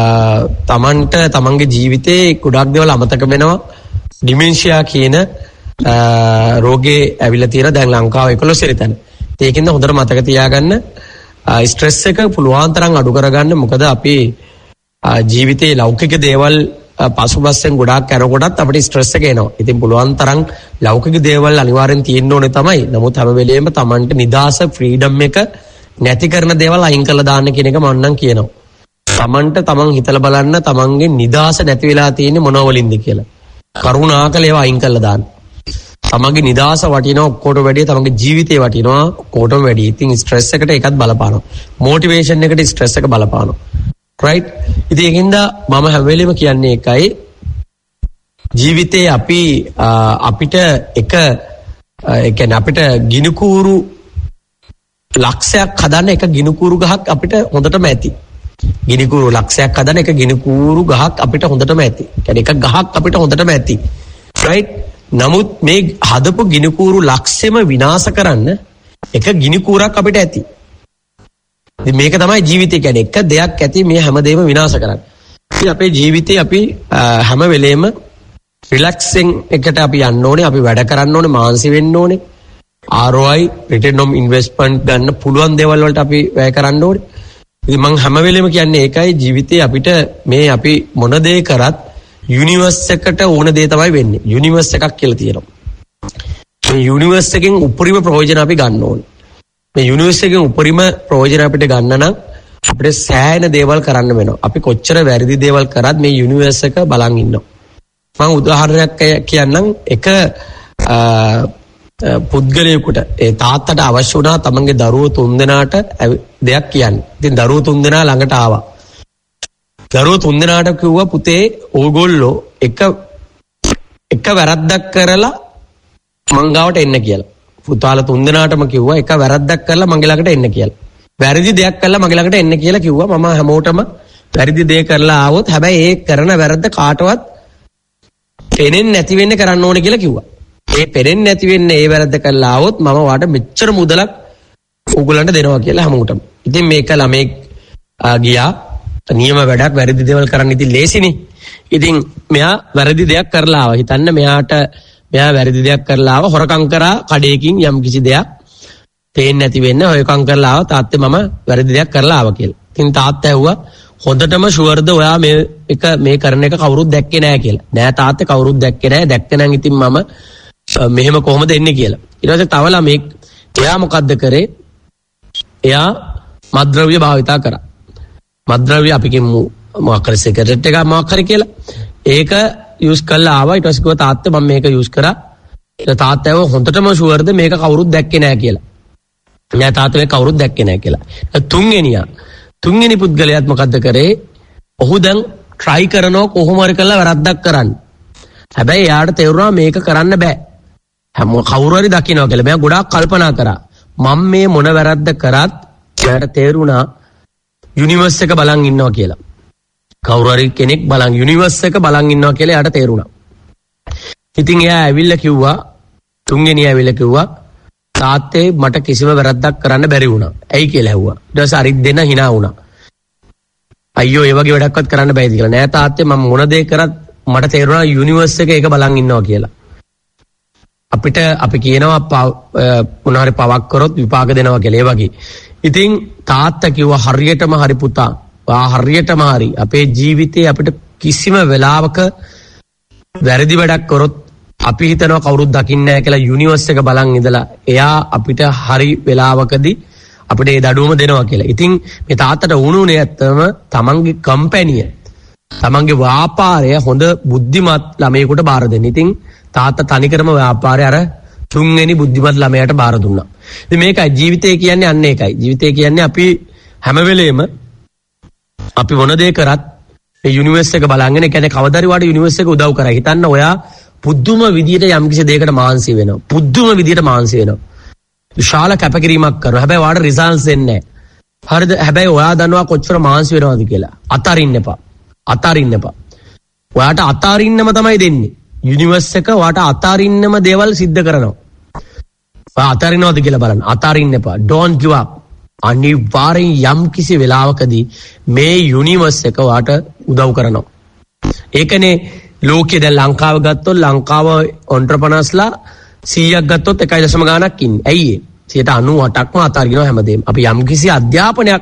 තමන්ගේ ජීවිතේ ගොඩක් දේවල් අමතක වෙනවා. ඩිමෙන්ෂියා කියන රෝගේ ඇවිල්ලා තියෙන දැන් ලංකාව 11 වෙනි තැන. ඒකින්ද හොඳට මතක තියාගන්න ස්ට්‍රෙස් එක පුළුවන් තරම් අඩු කරගන්න. මොකද අපි ජීවිතේ ලෞකික දේවල් පසුබස්සෙන් ගොඩාක් කරනකොටත් අපිට ස්ට්‍රෙස් එක එනවා. ඉතින් පුළුවන් තරම් ලෞකික දේවල් අනිවාර්යෙන් තියෙන්න ඕනේ තමයි. නමුත් හැම වෙලෙම Tamanට නිදාස ෆ්‍රීඩම් එක නැති කරන දේවල් අයින් කරලා දාන්න කියන එක මම නම් කියනවා. Tamanට Taman හිතලා බලන්න Tamanගේ නිදාස නැති වෙලා තියෙන්නේ මොනවලින්ද කියලා. කරුණාකර ඒවා අයින් කරලා දාන්න. තමන්ගේ නිදාස වටිනවා ඔක්කොටම වැඩිය තමන්ගේ ජීවිතේ වටිනවා ඔක්කොටම වැඩිය. ඉතින් ස්ට්‍රෙස් එකට ඒකත් බලපානවා. මොටිවේෂන් එකට ස්ට්‍රෙස් එක බලපානවා. රයිට්? ඉතින් ඒකින්ද මම හැම වෙලෙම කියන්නේ එකයි ජීවිතේ අපිට එක ඒ කියන්නේ අපිට ගිනුකූරු ලක්ෂයක් හදන්න එක ගිනුකූරු ගහක් අපිට හොඳටම ඇති. ගිනිකූරු ලක්ෂයක් හදන එක ගිනිකූරු ගහක් අපිට හොඳටම ඇති. කියන්නේ එක ගහක් අපිට හොඳටම ඇති. රයිට්? නමුත් මේ හදපු ගිනිකූරු ලක්ෂෙම විනාශ කරන්න එක ගිනිකූරක් අපිට ඇති. ඉතින් මේක තමයි ජීවිතය කියන්නේ. එක දෙයක් ඇති මේ හැමදේම විනාශ කරන්න. ඉතින් අපේ ජීවිතේ අපි හැම වෙලේම රිලැක්සින් එකට අපි යන්න ඕනේ. අපි වැඩ කරන්න ඕනේ, මානසික වෙන්න ඕනේ. ROI return on investment ගන්න පුළුවන් දේවල් වලට අපි වැය කරන්න ඕනේ. ඉතින් මම හැම වෙලේම කියන්නේ ඒකයි ජීවිතේ අපිට මේ අපි මොන දේ කරත් යුනිවර්ස් එකට ඕන දේ තමයි වෙන්නේ. යුනිවර්ස් එකක් කියලා තියෙනවා. මේ යුනිවර්ස් එකෙන් උපරිම ප්‍රයෝජන අපි ගන්න ඕනේ. මේ යුනිවර්ස් එකෙන් උපරිම ප්‍රයෝජන අපිට ගන්න නම් අපිට සෑහෙන දේවල් කරන්න වෙනවා. අපි කොච්චර වැරදි දේවල් කරත් මේ යුනිවර්ස් එක බලන් ඉන්නවා. මම උදාහරණයක් කියන්නම්. එක පුද්ගලයෙකුට ඒ තාත්තට අවශ්‍ය වුණා තමන්ගේ දරුවෝ 3 දෙනාට දෙයක් කියන්න. ඉතින් දරුවෝ 3 දෙනා ළඟට ආවා. දරුවෝ 3 දෙනාට කිව්වා පුතේ ඕගොල්ලෝ එක වැරද්දක් කරලා මං ගාවට එන්න කියලා. පුතාලා 3 දෙනාටම කිව්වා එක වැරද්දක් කරලා මගේ ළඟට එන්න කියලා. වැරදි දෙයක් කරලා මගේ ළඟට එන්න කියලා කිව්වා. මම හැමෝටම වැරදි දේ කරලා ආවොත් හැබැයි ඒ කරන වැරද්ද කාටවත් පෙනෙන්නේ නැති වෙන්න කරන්න ඕනේ කියලා කිව්වා. ඒ පෙරෙන්නේ නැති වෙන්නේ ඒ වැරද්ද කරලා ආවොත් මම වාට මෙච්චර මුදලක් ඕගොල්ලන්ට දෙනවා කියලා හැමෝටම. ඉතින් මේක ළමයි ගියා නියම වැඩක් වැරදි දේවල් කරන්න ඉතින් ලේසිනේ. ඉතින් මෙයා වැරදි දෙයක් කරලා ආවා. හිතන්න මෙයා වැරදි දෙයක් කරලා ආවා. හොරකම් කරා කඩේකින් යම් කිසි දෙයක් පේන්නේ නැති වෙන්න හොරකම් කරලා ආවා. තාත්තේ මම වැරදි දෙයක් කරලා ආවා කියලා. ඉතින් තාත්තා ඇහුවා හොඳටම ෂුවර්ද ඔයා මේ කරන එක කවුරුත් දැක්කේ නැහැ කියලා. නෑ තාත්තේ කවුරුත් දැක්කේ නැහැ. දැක්කේ නම් ඉතින් මම මෙහෙම කොහොමද එන්නේ කියලා. ඊට පස්සේ තව ළමෙක් එයා මොකද්ද කරේ? එයා මත්ද්‍රව්‍ය භාවිතා කරා. මත්ද්‍රව්‍ය අපි කියමු මොකක් හරි සිගරට් එකක් මොකක් හරි කියලා. ඒක යූස් කරලා ආවා. ඊට පස්සේ කිව්වා තාත්තේ මම මේක යූස් කරා. ඊට තාත්තව හොඳටම ෂුවර්ද මේක කවුරුත් දැක්කේ නැහැ කියලා. නෑ තාත්තා මේක කවුරුත් දැක්කේ නැහැ කියලා. තුන්වෙනි පුද්ගලයාත් මොකද්ද කරේ? ඔහු දැන් try කරනවා කොහොම හරි කරලා වැරද්දක් කරන්න. හැබැයි එයාට තේරුණා මේක කරන්න බෑ. කවුරු හරි දකින්නවා කියලා. මෙයා ගොඩාක් කල්පනා කරා. මම මේ මොන වැරද්ද කරත් එයාට තේරුණා යුනිවර්ස් එක බලන් ඉන්නවා කියලා. කවුරු හරි කෙනෙක් බලන් යුනිවර්ස් එක බලන් ඉන්නවා කියලා එයාට තේරුණා. ඉතින් එයා ඇවිල්ලා කිව්වා තුන්වෙනි ඇවිල්ලා කිව්වා තාත්තේ මට කිසිම වැරද්දක් කරන්න බැරි වුණා. ඇයි කියලා ඇහුවා. ඊට පස්සේ අරිත් දෙන්න hina වුණා. අයියෝ ඒ වගේ වැඩක්වත් කරන්න බෑද කියලා. නෑ තාත්තේ මම මොන දේ කරත් මට තේරුණා යුනිවර්ස් එක ඒක බලන් ඉන්නවා කියලා. අපිට අපි කියනවා මොනවාරි පවක් කරොත් විපාක දෙනවා කියලා. ඒ වගේ. ඉතින් තාත්තා කිව්වා හරියටම හරි පුතා. හරියටම හරි. අපේ ජීවිතේ අපිට කිසිම වෙලාවක වැරදි වැඩක් කරොත් අපි හිතනවා කවුරුත් දකින්නේ නැහැ කියලා යුනිවර්ස් එක බලන් ඉඳලා එයා අපිට හරි වෙලාවකදී අපිට ඒ දඩුවම දෙනවා කියලා. ඉතින් මේ තාත්තට වුණුනේ ඇත්තම තමන්ගේ කම්පැනිය තමන්ගේ ව්‍යාපාරය හොඳ බුද්ධිමත් ළමයෙකුට බාර දෙන්න. ඉතින් තාත්තා තනිකරම ව්‍යාපාරය අර තුන්වෙනි බුද්ධිමත් ළමයාට බාර දුන්නා. ඉතින් මේකයි ජීවිතය කියන්නේ අන්න ඒකයි. ජීවිතය කියන්නේ අපි හැම වෙලේම අපි මොන දේ කරත් ඒ යුනිවර්ස් එක බලංගෙන ඒ කියන්නේ කවදාරි වාට යුනිවර්ස් එක උදව් කරා. හිතන්න ඔයා පුදුම විදියට යම් කිසි දෙයකට මානසි වෙනවා. පුදුම විදියට මානසි වෙනවා. විශාල කැපකිරීමක් කරනවා. හැබැයි වාට රිසල්ට්ස් එන්නේ නැහැ. හරිද? හැබැයි ඔයා දන්නවා කොච්චර මානසි වෙනවද කියලා. අතාරින්න එපා. අතාරින්න එපා. ඔයාට අතාරින්නම තමයි දෙන්නේ. යුනිවර්ස් එක ඔයාට අතාරින්නම දේවල් සිද්ධ කරනවා. ඔයා අතාරිනවද කියලා බලන්න. අතාරින්න එපා. Don't give up. අනිවාර්යෙන් යම් කිසි වෙලාවකදී මේ යුනිවර්ස් එක ඔයාට උදව් කරනවා. ඒකනේ ලෝකයේ දැන් ලංකාව ගත්තොත් ලංකාව ඔන්ටර්ප්‍රනර්ස්ලා 100ක් ගත්තොත් 1.0 ගාණක් ඉන්නේ. ඇයි ඒ? 98%ක්ම අතාරිනවා හැමදේම. අපි යම්කිසි අධ්‍යාපනයක්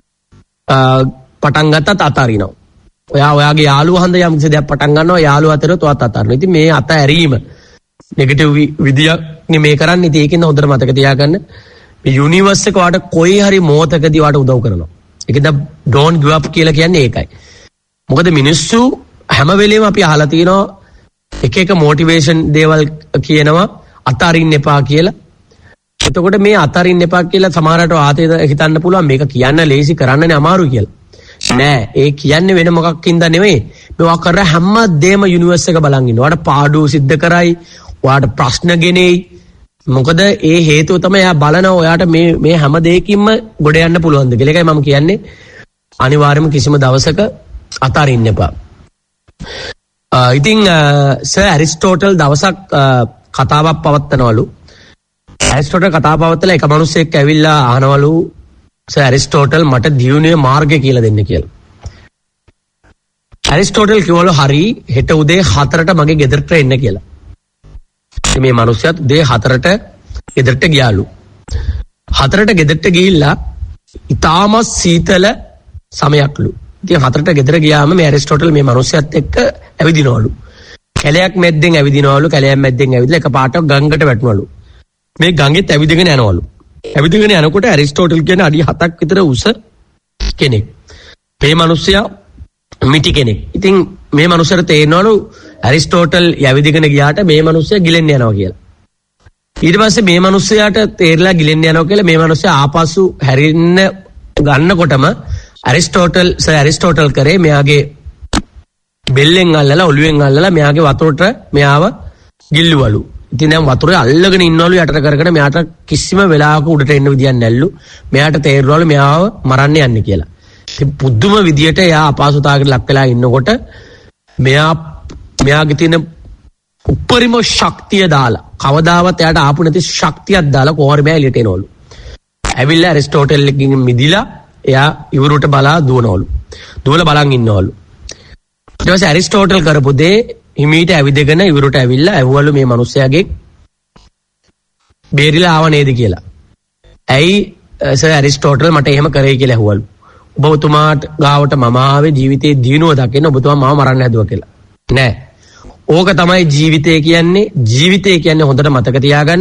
පටන් ගත්තත් අතාරිනවා. ඔයාගේ යාළුවා හන්ද යම්කිසි දෙයක් පටන් ගන්නවා යාළුවා අතරේ තවත් අතාරිනවා. ඉතින් මේ අතහැරීම නෙගටිව් විදියක් නේ කරන්නේ. ඉතින් ඒකෙන් හොඳට මතක තියාගන්න මේ යුනිවර්ස් එක වාට කොයි හරි මොහොතකදී වාට උදව් කරනවා. ඒකද don't give up කියලා කියන්නේ ඒකයි. මොකද මිනිස්සු හැම වෙලේම අපි අහලා තියෙනවා එක මොටිවේෂන් දේවල් කියනවා අතාරින්න එපා කියලා. එතකොට මේ අතාරින්න එපා කියලා සමහරට ආතේද හිතන්න පුළුවන් මේක කියන්න ලේසි කරන්නනේ අමාරු කියලා. නෑ ඒ කියන්නේ වෙන මොකක්ින්ද නෙවෙයි. මේවා කර හැමදේම යුනිවර්ස් එක බලන් ඉන්නවා. ඔයාට පාඩුව සිද්ධ කරයි, ඔයාට ප්‍රශ්න ගෙනෙයි. මොකද ඒ හේතුව තමයි එයා බලනවා ඔයාට මේ හැම දෙයකින්ම ගොඩ යන්න පුළුවන්ද කියලා. ඒකයි මම කියන්නේ අනිවාර්යයෙන්ම කිසිම දවසක අතාරින්න එපා. ඉතින් සර් ඇරිස්ටෝටල් දවසක් කතාවක් පවත්වනවලු. ඇරිස්ටෝටල් කතාව පවත්වලා එක මිනිහෙක් ඇවිල්ලා අහනවලු සර් ඇරිස්ටෝටල් මට දියුණුවේ මාර්ගය කියලා දෙන්න කියලා. ඇරිස්ටෝටල් කිව්වලු හරි හෙට උදේ 4ට මගේ ගෙදරට එන්න කියලා. මේ මිනිහයාත් උදේ 4ට ගෙදරට ගියාලු. 4ට ගෙදරට ගිහිල්ලා ඊටාම සීතල සමයක්ලු. ඉතින් 4ට ගෙදර ගියාම මේ ඇරිස්ටෝටල් මේ මිනිහයාත් එක්ක ඇවිදිනවලු. කැලයක් මැද්දෙන් ඇවිදිනවලු. කැලයක් මැද්දෙන් ඇවිදලා එකපාරට ගඟකට වැටුණලු. මේ ගඟෙත් ඇවිදගෙන යනවලු. ඇවිදගෙන යනකොට ඇරිස්ටෝටල් කියන්නේ අඩි 7ක් විතර උස කෙනෙක්. මේ මිනිහයා මිටි කෙනෙක්. ඉතින් මේ මිනිහට තේරෙනවලු ඇරිස්ටෝටල් ඇවිදගෙන ගියාට මේ මිනිහයා ගිලෙන්න යනවා කියලා. ඊට පස්සේ මේ මිනිහයාට තේරලා ගිලෙන්න යනවා කියලා මේ මිනිහයා ආපසු හැරෙන්න ගන්නකොටම ඇරිස්ටෝටල් කරේ මෙයාගේ බෙල්ලෙන් අල්ලලා ඔළුවෙන් අල්ලලා මෙයාගේ වතුරට මෙයාව ගිල්ලුවලු. ඉතින් දැන් වතුරේ අල්ලගෙන ඉන්නවලු යටට කරගෙන මෙයාට කිසිම වෙලාවක උඩට එන්න විදියක් නැල්ලු. මෙයාට තේරුණලු මෙයාව මරන්න යන්නේ කියලා. ඉතින් පුදුම විදියට එයා අපහසුතාවකට ලක් වෙලා ඉන්නකොට මෙයාගේ තියෙන උපරිම ශක්තිය දාලා කවදාවත් එයාට ආපු නැති ශක්තියක් දාලා කොහොම මෙයා එළියට එනවලු. ඇවිල්ලා ඇරිස්ටෝටල් එකකින් මිදිලා එයා ඉවුරට බලා දුවනවලු. දුවලා බලන් ඉන්නවලු. ඊට පස්සේ ඇරිස්ටෝටල් කරපු දේ හිමීට ඇවිදගෙන ඉවුරට ඇවිල්ලා ඇහුවලු මේ මිනිස්යාගේ බේරිලා ආව නේද කියලා. ඇයි සර් ඇරිස්ටෝටල් මට එහෙම කරේ කියලා ඇහුවලු. ඔබතුමාට ගාවට මම ආවේ ජීවිතේ දිනුව දකින්න ඔබතුමා මාව මරන්න හැදුවා කියලා. නෑ. ඕක තමයි ජීවිතය කියන්නේ. ජීවිතය කියන්නේ හොඳට මතක තියාගන්න.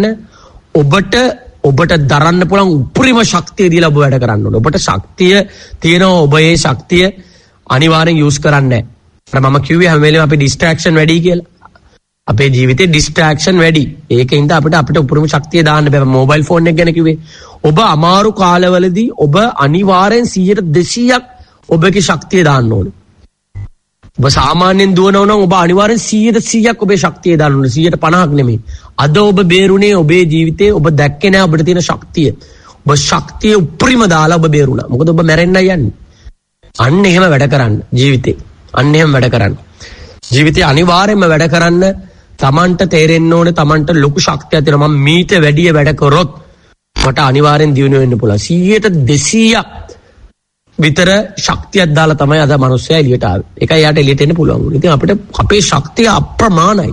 ඔබට දරන්න පුළුවන් උපරිම ශක්තිය දීලා ඔබ වැඩ කරන්න ඕනේ. ඔබට ශක්තිය තියෙනවා. ඔබ ඒ ශක්තිය අනිවාර්යෙන් යූස් කරන්නේ නැහැ. මම කිව්වේ හැම වෙලේම අපි ඩිස්ට්‍රැක්ෂන් වැඩි කියලා. අපේ ජීවිතේ ඩිස්ට්‍රැක්ෂන් වැඩි. ඒකින්ද අපිට උපරිම ශක්තිය දාන්න බෑ. මොබයිල් ෆෝන් එක ගැන කිව්වේ. ඔබ අමාරු කාලවලදී ඔබ අනිවාර්යෙන් 100%ක් ඔබගේ ශක්තිය දාන්න ඕනේ. ඔබ සාමාන්‍යයෙන් දුවනවා නම් ඔබ අනිවාර්යෙන් 100%ක් ඔබේ ශක්තිය දාන්න ඕනේ. 150ක් නෙමෙයි. අද ඔබ බේරුණේ ඔබේ ජීවිතේ ඔබ දැක්කේ නෑ ඔබට තියෙන ශක්තිය. ඔබ ශක්තිය උපරිම දාලා ඔබ බේරුණා. මොකද ඔබ මැරෙන්නයි යන්නේ. අන්න එහෙම වැඩ කරන්න ජීවිතේ. අන්න එහෙම වැඩ කරන්න. ජීවිතේ අනිවාර්යෙන්ම වැඩ කරන්න Tamanට තේරෙන්න ඕනේ Tamanට ලොකු ශක්තියක් තියෙනවා. මම මීට වැඩිය වැඩ කරොත් මට අනිවාර්යෙන් දියුණු වෙන්න පුළුවන්. 100% විතර ශක්තියක් දාලා තමයි අද මිනිස්සයා එළියට ආවේ. ඒකයි යාට එළියට එන්න පුළුවන් වුනේ. ඉතින් අපිට අපේ ශක්තිය අප්‍රමාණයි.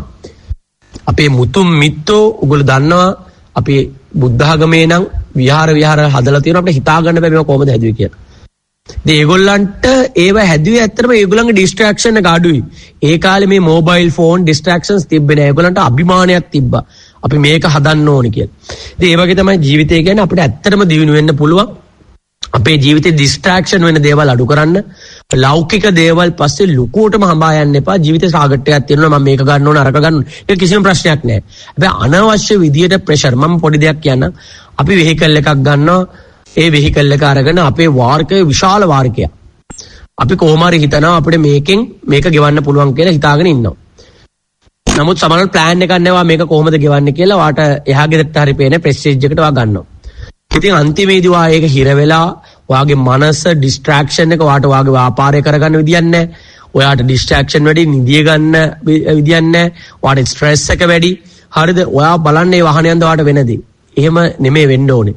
අපේ මුතුන් මිත්තෝ ඔයගොල්ලෝ දන්නවා අපි බුද්ධ ආගමේ නම් විහාර හදලා තියෙනවා. අපිට හිතා ගන්න බෑ මේවා කොහොමද හැදුවේ කියලා. ඉතින් ඒගොල්ලන්ට ඒව හැදුවේ ඇත්තටම ඒගොල්ලන්ගේ ඩිස්ට්‍රැක්ෂන් එක අඩුයි. ඒ කාලේ මේ මොබයිල් ෆෝන් ඩිස්ට්‍රැක්ෂන්ස් තිබ්බේ නෑ. ඒගොල්ලන්ට අභිමානයක් තිබ්බා. අපි මේක හදන්න ඕනේ කියලා. ඉතින් ඒ වගේ තමයි ජීවිතය කියන්නේ අපිට ඇත්තටම දියුණු වෙන්න පුළුවන්. අපේ ජීවිතේ ඩිස්ට්‍රැක්ෂන් වෙන දේවල් අඩු කරන්න. ලෞකික දේවල් පස්සේ ලුකුවටම හඹා යන්න එපා. ජීවිතේ සාගට්ටයක් තියෙනවා මම මේක ගන්න ඕන අරක ගන්න ඕන. ඒක කිසිම ප්‍රශ්නයක් නෑ. හැබැයි අනවශ්‍ය විදියට ප්‍රෙෂර් මම පොඩි දෙයක් කියන්නම්. අපි වෙහිකල් එකක් ගන්නවා. ඒ වෙහිකල් එක අරගෙන අපේ වාර්කය විශාල වාර්කයක්. අපි කොහොම හරි හිතනවා අපිට මේක ගෙවන්න පුළුවන් කියලා හිතාගෙන ඉන්නවා. නමුත් සමහරවිට ප්ලෑන් එකක් නැවා මේක කොහොමද ගෙවන්නේ කියලා වාට එහා ගෙදරට හරි පේන ප්‍රෙස්ටේජ් එකට වා ගන්නවා. ඉතින් අන්තිමේදී වා ඒක හිර වෙලා වාගේ මනස ඩිස්ට්‍රැක්ෂන් එක වාට වාගේ ව්‍යාපාරය කරගන්න විදියක් නැහැ. ඔයාට ඩිස්ට්‍රැක්ෂන් වැඩි, නිදිය ගන්න විදියක් නැහැ. වාට ස්ට්‍රෙස් එක වැඩි. හරිද? ඔයා බලන්නේ වාහන යනද වාට වෙනදී. එහෙම නෙමෙයි වෙන්න ඕනේ.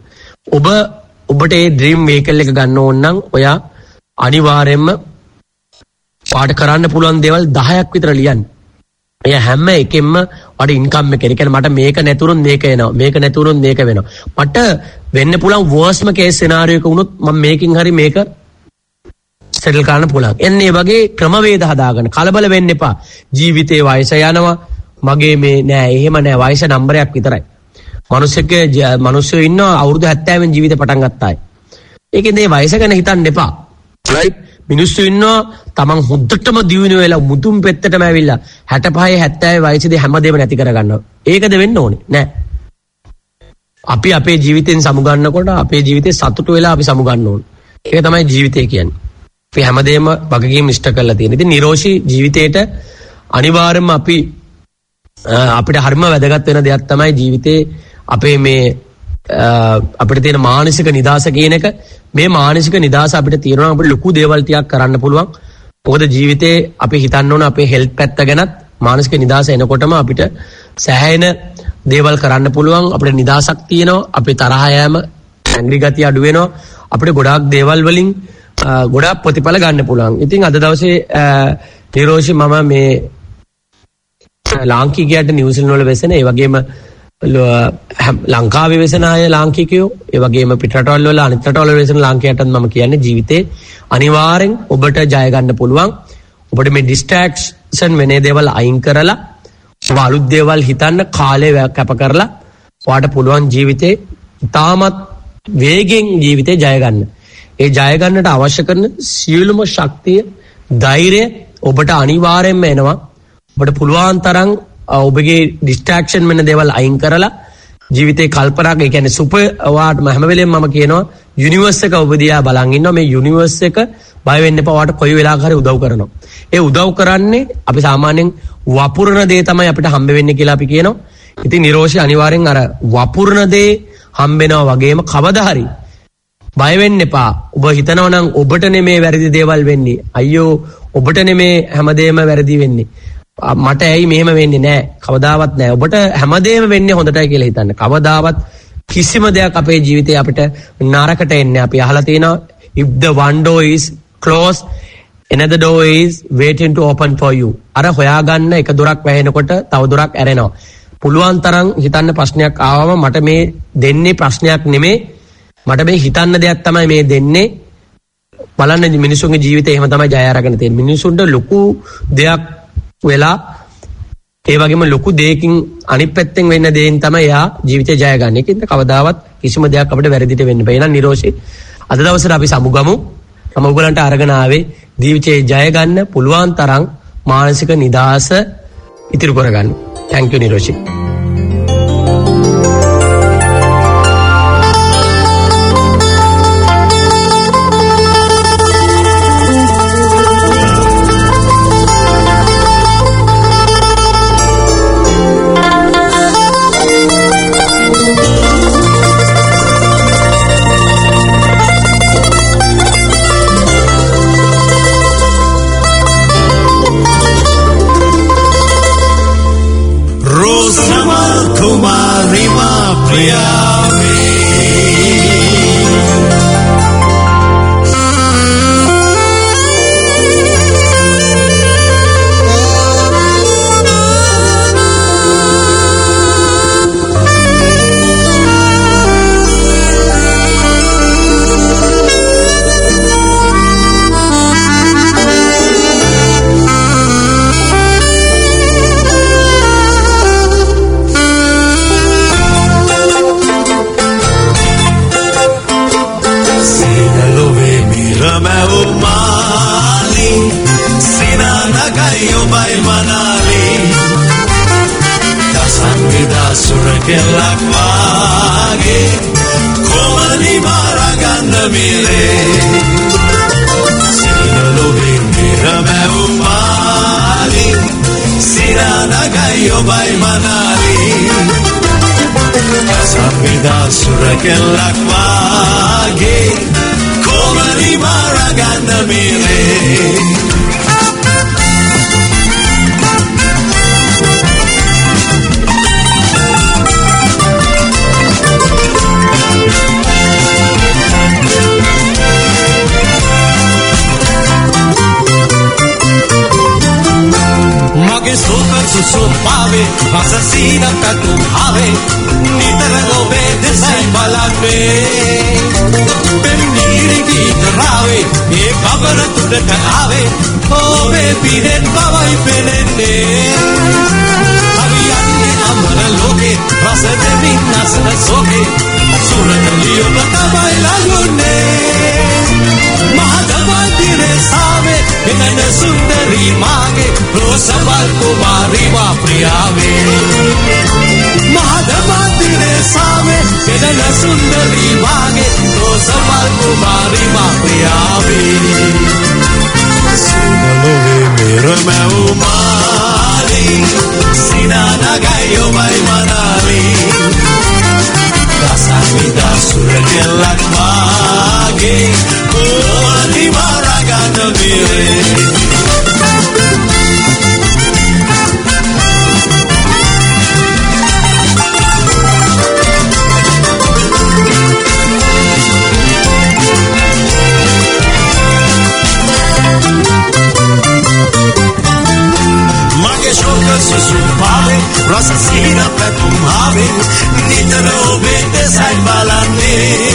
ඔබට ඒ ඩ්‍රීම් වෙහිකල් එක ගන්න ඕන නම් ඔයා අනිවාර්යයෙන්ම වාට කරන්න පුළුවන් දේවල් 10ක් විතර ලියන්න. එය හැම එකෙන්ම වඩ ඉන්කම් එක. ඒ කියන්නේ මට මේක නැතුනොත් මේක එනවා. මේක නැතුනොත් මේක වෙනවා. මට වෙන්න පුළුවන් වර්ස්ම කේස් සිනාරියෝ එක වුණොත් මම මේකෙන් හරි මේක සෙටල් කරන්න පුළුවන්. එන්නේ වගේ ක්‍රමවේද හදාගන්න. කලබල වෙන්න එපා. ජීවිතේ වයස යනවා. මගේ මේ නෑ එහෙම නෑ වයස නම්බරයක් විතරයි. මිනිස්සු ඉන්නවා අවුරුදු 70 වෙනි ජීවිතේ පටන් ගත්තා අය. ඒකෙන් මේ වයස ගැන හිතන්න එපා. right? මිනිස්සු ඉන්නවා තමන් හොද්දටම දියුණු වෙලා මුතුන් පෙත්තටම ඇවිල්ලා 65 70 වයසේදී හැමදේම නැති කරගන්නවා. ඒකද වෙන්න ඕනේ නෑ. අපි අපේ ජීවිතෙන් සමුගන්නකොට අපේ ජීවිතේ සතුටු වෙලා අපි සමුගන්න ඕනේ. ඒක තමයි ජීවිතය කියන්නේ. අපි හැමදේම වගකීම් ඉෂ්ට කරලා තියෙන. ඉතින් නිරෝෂී ජීවිතේට අනිවාර්යයෙන්ම අපිට හරිම වැදගත් වෙන දෙයක් තමයි ජීවිතේ අපේ මේ අපිට තියෙන මානසික නිදාස කියන එක. මේ මානසික නිදාස අපිට තියෙනවා අපිට ලොකු දේවල් ටිකක් කරන්න පුළුවන්. මොකද ජීවිතේ අපි හිතන්න ඕන අපේ හෙල්ත් පැත්ත ගැනත් මානසික නිදාස එනකොටම අපිට සෑහෙන දේවල් කරන්න පුළුවන්. අපිට නිදාසක් තියෙනවා. අපේ තරහ යෑම ඇඟ්‍රි ගතිය අඩු වෙනවා. අපිට ගොඩාක් දේවල් වලින් ගොඩාක් ප්‍රතිඵල ගන්න පුළුවන්. ඉතින් අද දවසේ නිරෝෂි මම මේ ලාංකිකයන්ට නිව්සීලන්ත වල වෙසෙන ඒ වගේම ලංකාවේ වෙසෙන අය ලාංකිකයෝ ඒ වගේම පිටරටවල වල අනිත් රටවල වෙසෙන ලාංකිකයන්ටත් මම කියන්නේ ජීවිතේ අනිවාර්යෙන් ඔබට ජය ගන්න පුළුවන්. ඔබට මේ ඩිස්ට්‍රැක්ෂන් වෙන දේවල් අයින් කරලා ඔබ අලුත් දේවල් හිතන්න කාලය කැප කරලා ඔයාට පුළුවන් ජීවිතේ ඉතාමත් වේගෙන් ජීවිතේ ජය ගන්න. ඒ ජය ගන්නට අවශ්‍ය කරන සියලුම ශක්තිය ධෛර්යය ඔබට අනිවාර්යෙන්ම එනවා. ඔබට පුළුවන් තරම් ඔබගේ ඩිස්ට්‍රැක්ෂන් වෙන දේවල් අයින් කරලා ජීවිතේ කල්පනා ඒ කියන්නේ සුපර් වාට හැම වෙලෙම මම කියනවා යුනිවර්ස් එක ඔබ දිහා බලන් ඉන්නවා. මේ යුනිවර්ස් එක බය වෙන්න එපා. වාට කොයි වෙලාවක හරි උදව් කරනවා. ඒ උදව් කරන්නේ අපි සාමාන්‍යයෙන් වපුරන දේ තමයි අපිට හම්බ වෙන්නේ කියලා අපි කියනවා. ඉතින් නිරෝෂි අනිවාර්යෙන් අර වපුරන දේ හම්බෙනවා වගේම කවදා හරි බය වෙන්න එපා. ඔබ හිතනවා නම් ඔබට නෙමේ වැරදි දේවල් වෙන්නේ. අයියෝ ඔබට නෙමේ හැමදේම වැරදි වෙන්නේ. මට ඇයි මෙහෙම වෙන්නේ නෑ. කවදාවත් නෑ. ඔබට හැමදේම වෙන්නේ හොඳටයි කියලා හිතන්න. කවදාවත් කිසිම දෙයක් අපේ ජීවිතේ අපිට නරකට එන්නේ. අපි අහලා තියෙනවා if the one door is closed another door is waiting to open for you. අර හොයාගන්න එක දොරක් වැහෙනකොට තව දොරක් ඇරෙනවා. පුළුවන් තරම් හිතන්න ප්‍රශ්නයක් ආවම මට මේ දෙන්නේ ප්‍රශ්නයක් නෙමේ. මට මේ හිතන්න දෙයක් තමයි මේ දෙන්නේ. බලන්න මිනිසුන්ගේ ජීවිතේ එහෙම තමයි ජය අරගෙන තියෙන්නේ. මිනිසුන්ට ලොකු දෙයක් වෙලා ඒ වගේම ලොකු දෙයකින් අනිත් පැත්තෙන් වෙන්න දෙයින් තමයි එයා ජීවිතේ ජය ගන්න. ඒකින්ද කවදාවත් කිසිම දෙයක් අපිට වැරදිට වෙන්න බෑ. එහෙනම් නිරෝෂි අද දවසේ අපි සමුගමු. මම ඔයගලන්ට අරගෙන ආවේ ජීවිතේ ජය ගන්න පුළුවන් තරම් මානසික නිදාස ඉතිරි කරගන්න. Thank you නිරෝෂි. susu pave Rasasina tatum have Nitara obe desai balame Pemniri gita rave E kabara tudata ave Obe piden bavai penenne Aviyanne amara loke Rasademin nasana soke Surataliyo batamai lagune Mahadavandire save Enana sundari mage Rosabal kumari va priyave Mahadavandire save Enana sundari mage Rosabal kumari va priyave Sinalove mera mai umali Sinana gayo mai manali Kasavida surgelak mage Di maragana mire Mage shoka susu pave Rasasina petum have Nitara obete sai balane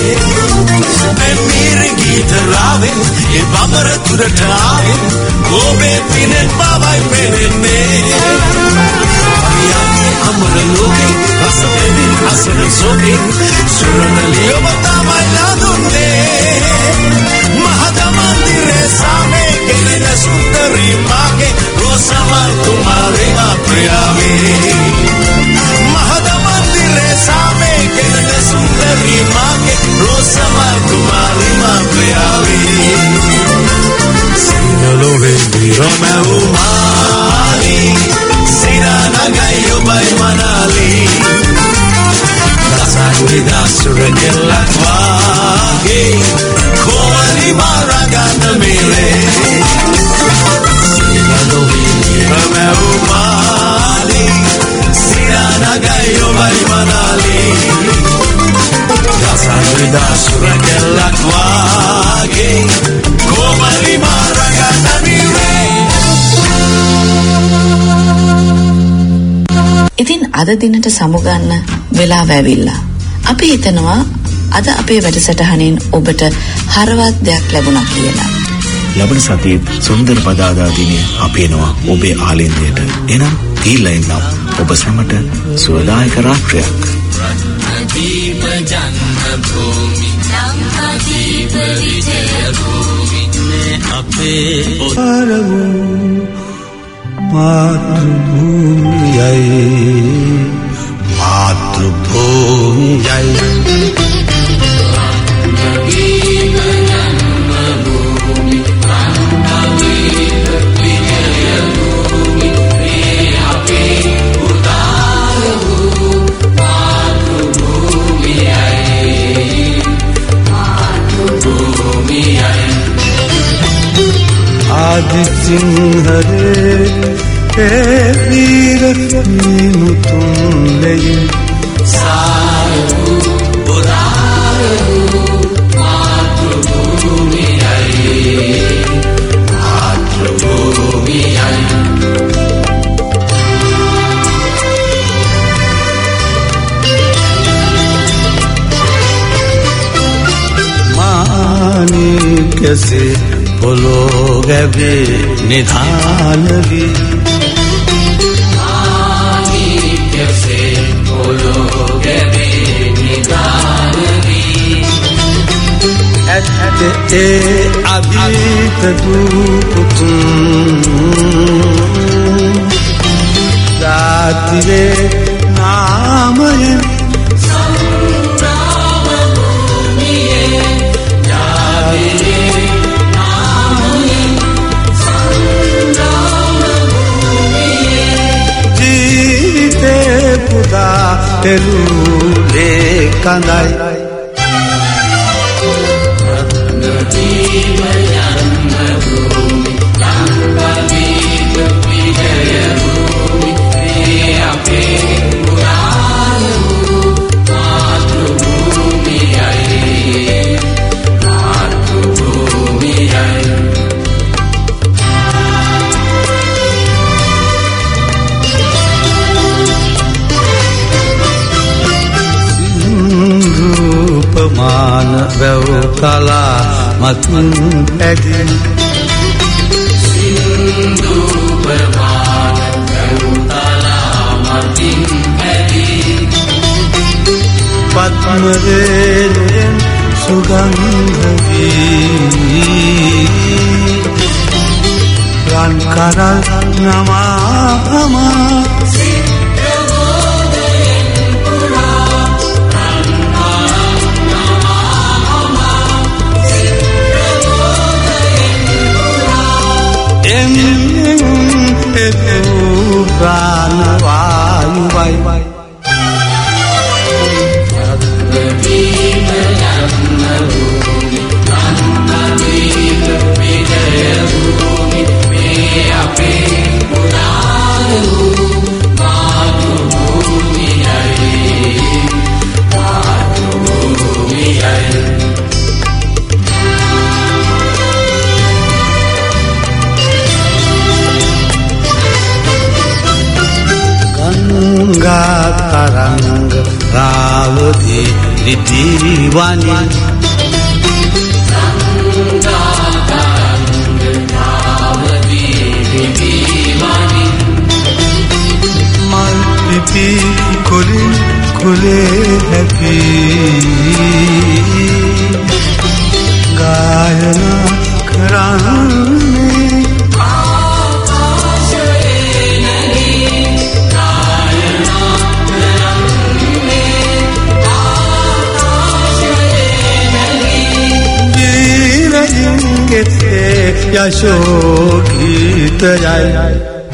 Pemire gita rave E babara turata ave Obe pinen bavai penenne Aviyanne amara loke Rasademin asana soke Suranaliyo batamai ladunne Mahadamandire same Kelena sundari mage Rosamal kumare apriyave Mahadamandire same Kelena sundari mage Rosamal kumare apriyave Sinalove virome umali Sinana gayo bai manali Kasagida surgelak wage Koali maragana mire Sinalove virome umali Sinana gayo bai manali Kasagida surgelak wage Koali maragana mire ඉතින් අද දිනට සමුගන්න වෙලාව ඇවිල්ලා. අපි හිතනවා අද අපේ වැඩසටහනින් ඔබට හරවත් දෙයක් ලැබුණා කියලා. ලබන සතියේ සුන්දර පදාදා දිනේ අපි එනවා ඔබේ ආලින්දයට. එනම් ගිහිල්ලා එන්නම් ඔබ සැමට සුවදායක රාත්‍රියක්. ජීව ජන්ම භූමි ජීව විජය භූමි අපේ පරවු මාතෘභූමියයි आदि सिंह रे वीर मीनु तुम ले सारू बुरारू मातृभूमि मानिक से बोलो गए निधान भी कैसे बोलो गए निदान भी ए अभीत दूप जातिरे नाम तेलुले कंदाई මතින් ඇදී සින්දු ප්‍රමාණ කරුතලා මතින් ඇදී පත්මරේලෙන් සුගන්ධ වී රන් කරල් නමාමා ප්‍රාණවායුවයි අද්දීන යන්න භූමි අන්නදීක විජය භූමි මේ අපේ පුරාණ මාතෘ භූමියයි මාතෘ භූමියයි ගංගා තරංග රාවදී රිදීවනි ගංගා තරංග රාවදී රිදීවනි මල් පිපි කුලින් කුලේ හැපි ගායනා කරන්නේ යශෝගීතයයි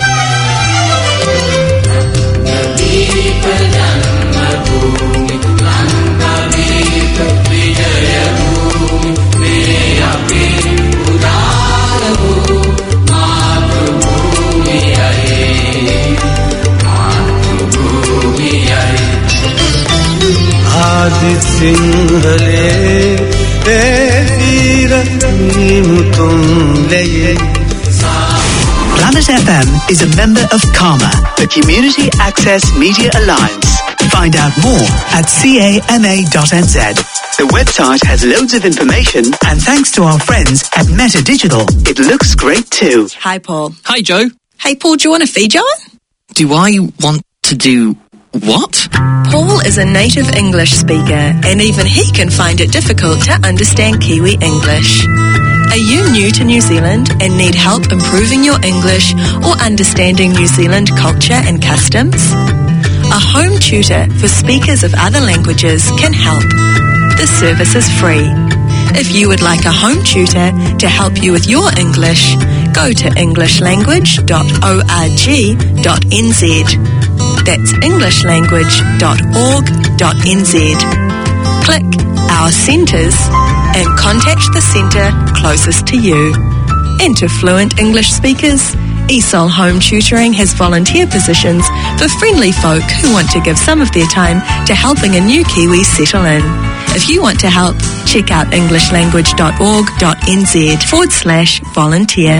නදීප ජන්මභූමි නන්දදීප විජය භූමි මේ අපේ පුරාණ භූමි මාතෘ භූමියයි මාතෘ භූමියයි ආදි සිංහලේ Planet FM is a member of CAMA, the Community Access Media Alliance. Find out more at cama.nz. The website has loads of information, and thanks to our friends at Meta Digital, it looks great too. Hi, Paul. Hi, Joe. Hey, Paul, do you want a feed jar? Do I want to do what? Paul is a native English speaker, and even he can find it difficult to understand Kiwi English. Are you new to New Zealand and need help improving your English or understanding New Zealand culture and customs? A home tutor for speakers of other languages can help. This service is free. If you would like a home tutor to help you with your English, go to englishlanguage.org.nz. That's englishlanguage.org.nz. Click Our Centres and contact the centre closest to you. And to fluent English speakers, ESOL Home Tutoring has volunteer positions for friendly folk who want to give some of their time to helping a new Kiwi settle in. If you want to help, check out englishlanguage.org.nz/volunteer.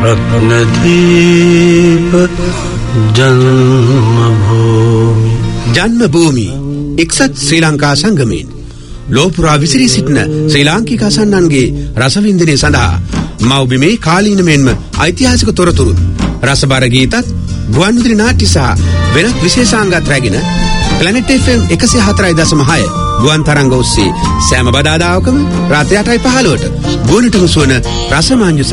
ජන්මභූමි එක්සත් ශ්‍රී ලංකා සංගමයෙන් ලෝපුරා විසිරී සිටින ශ්‍රී ලාංකික අසන්නන්ගේ රසවින්දනය සඳහා මව්බිමේ කාලීන මෙන්ම ඓතිහාසික තොරතුරු රසබර ගීතත් ගුවන්විදුලි නාට්‍ය සහ වෙනත් විශේෂාංගත් රැගෙන Planet FM 104.6 ගුවන් තරංග ඔස්සේ සෑම බදාදාවකම රාත්‍රී 8:15ට ගුවනට මුසුවන රසමාංජු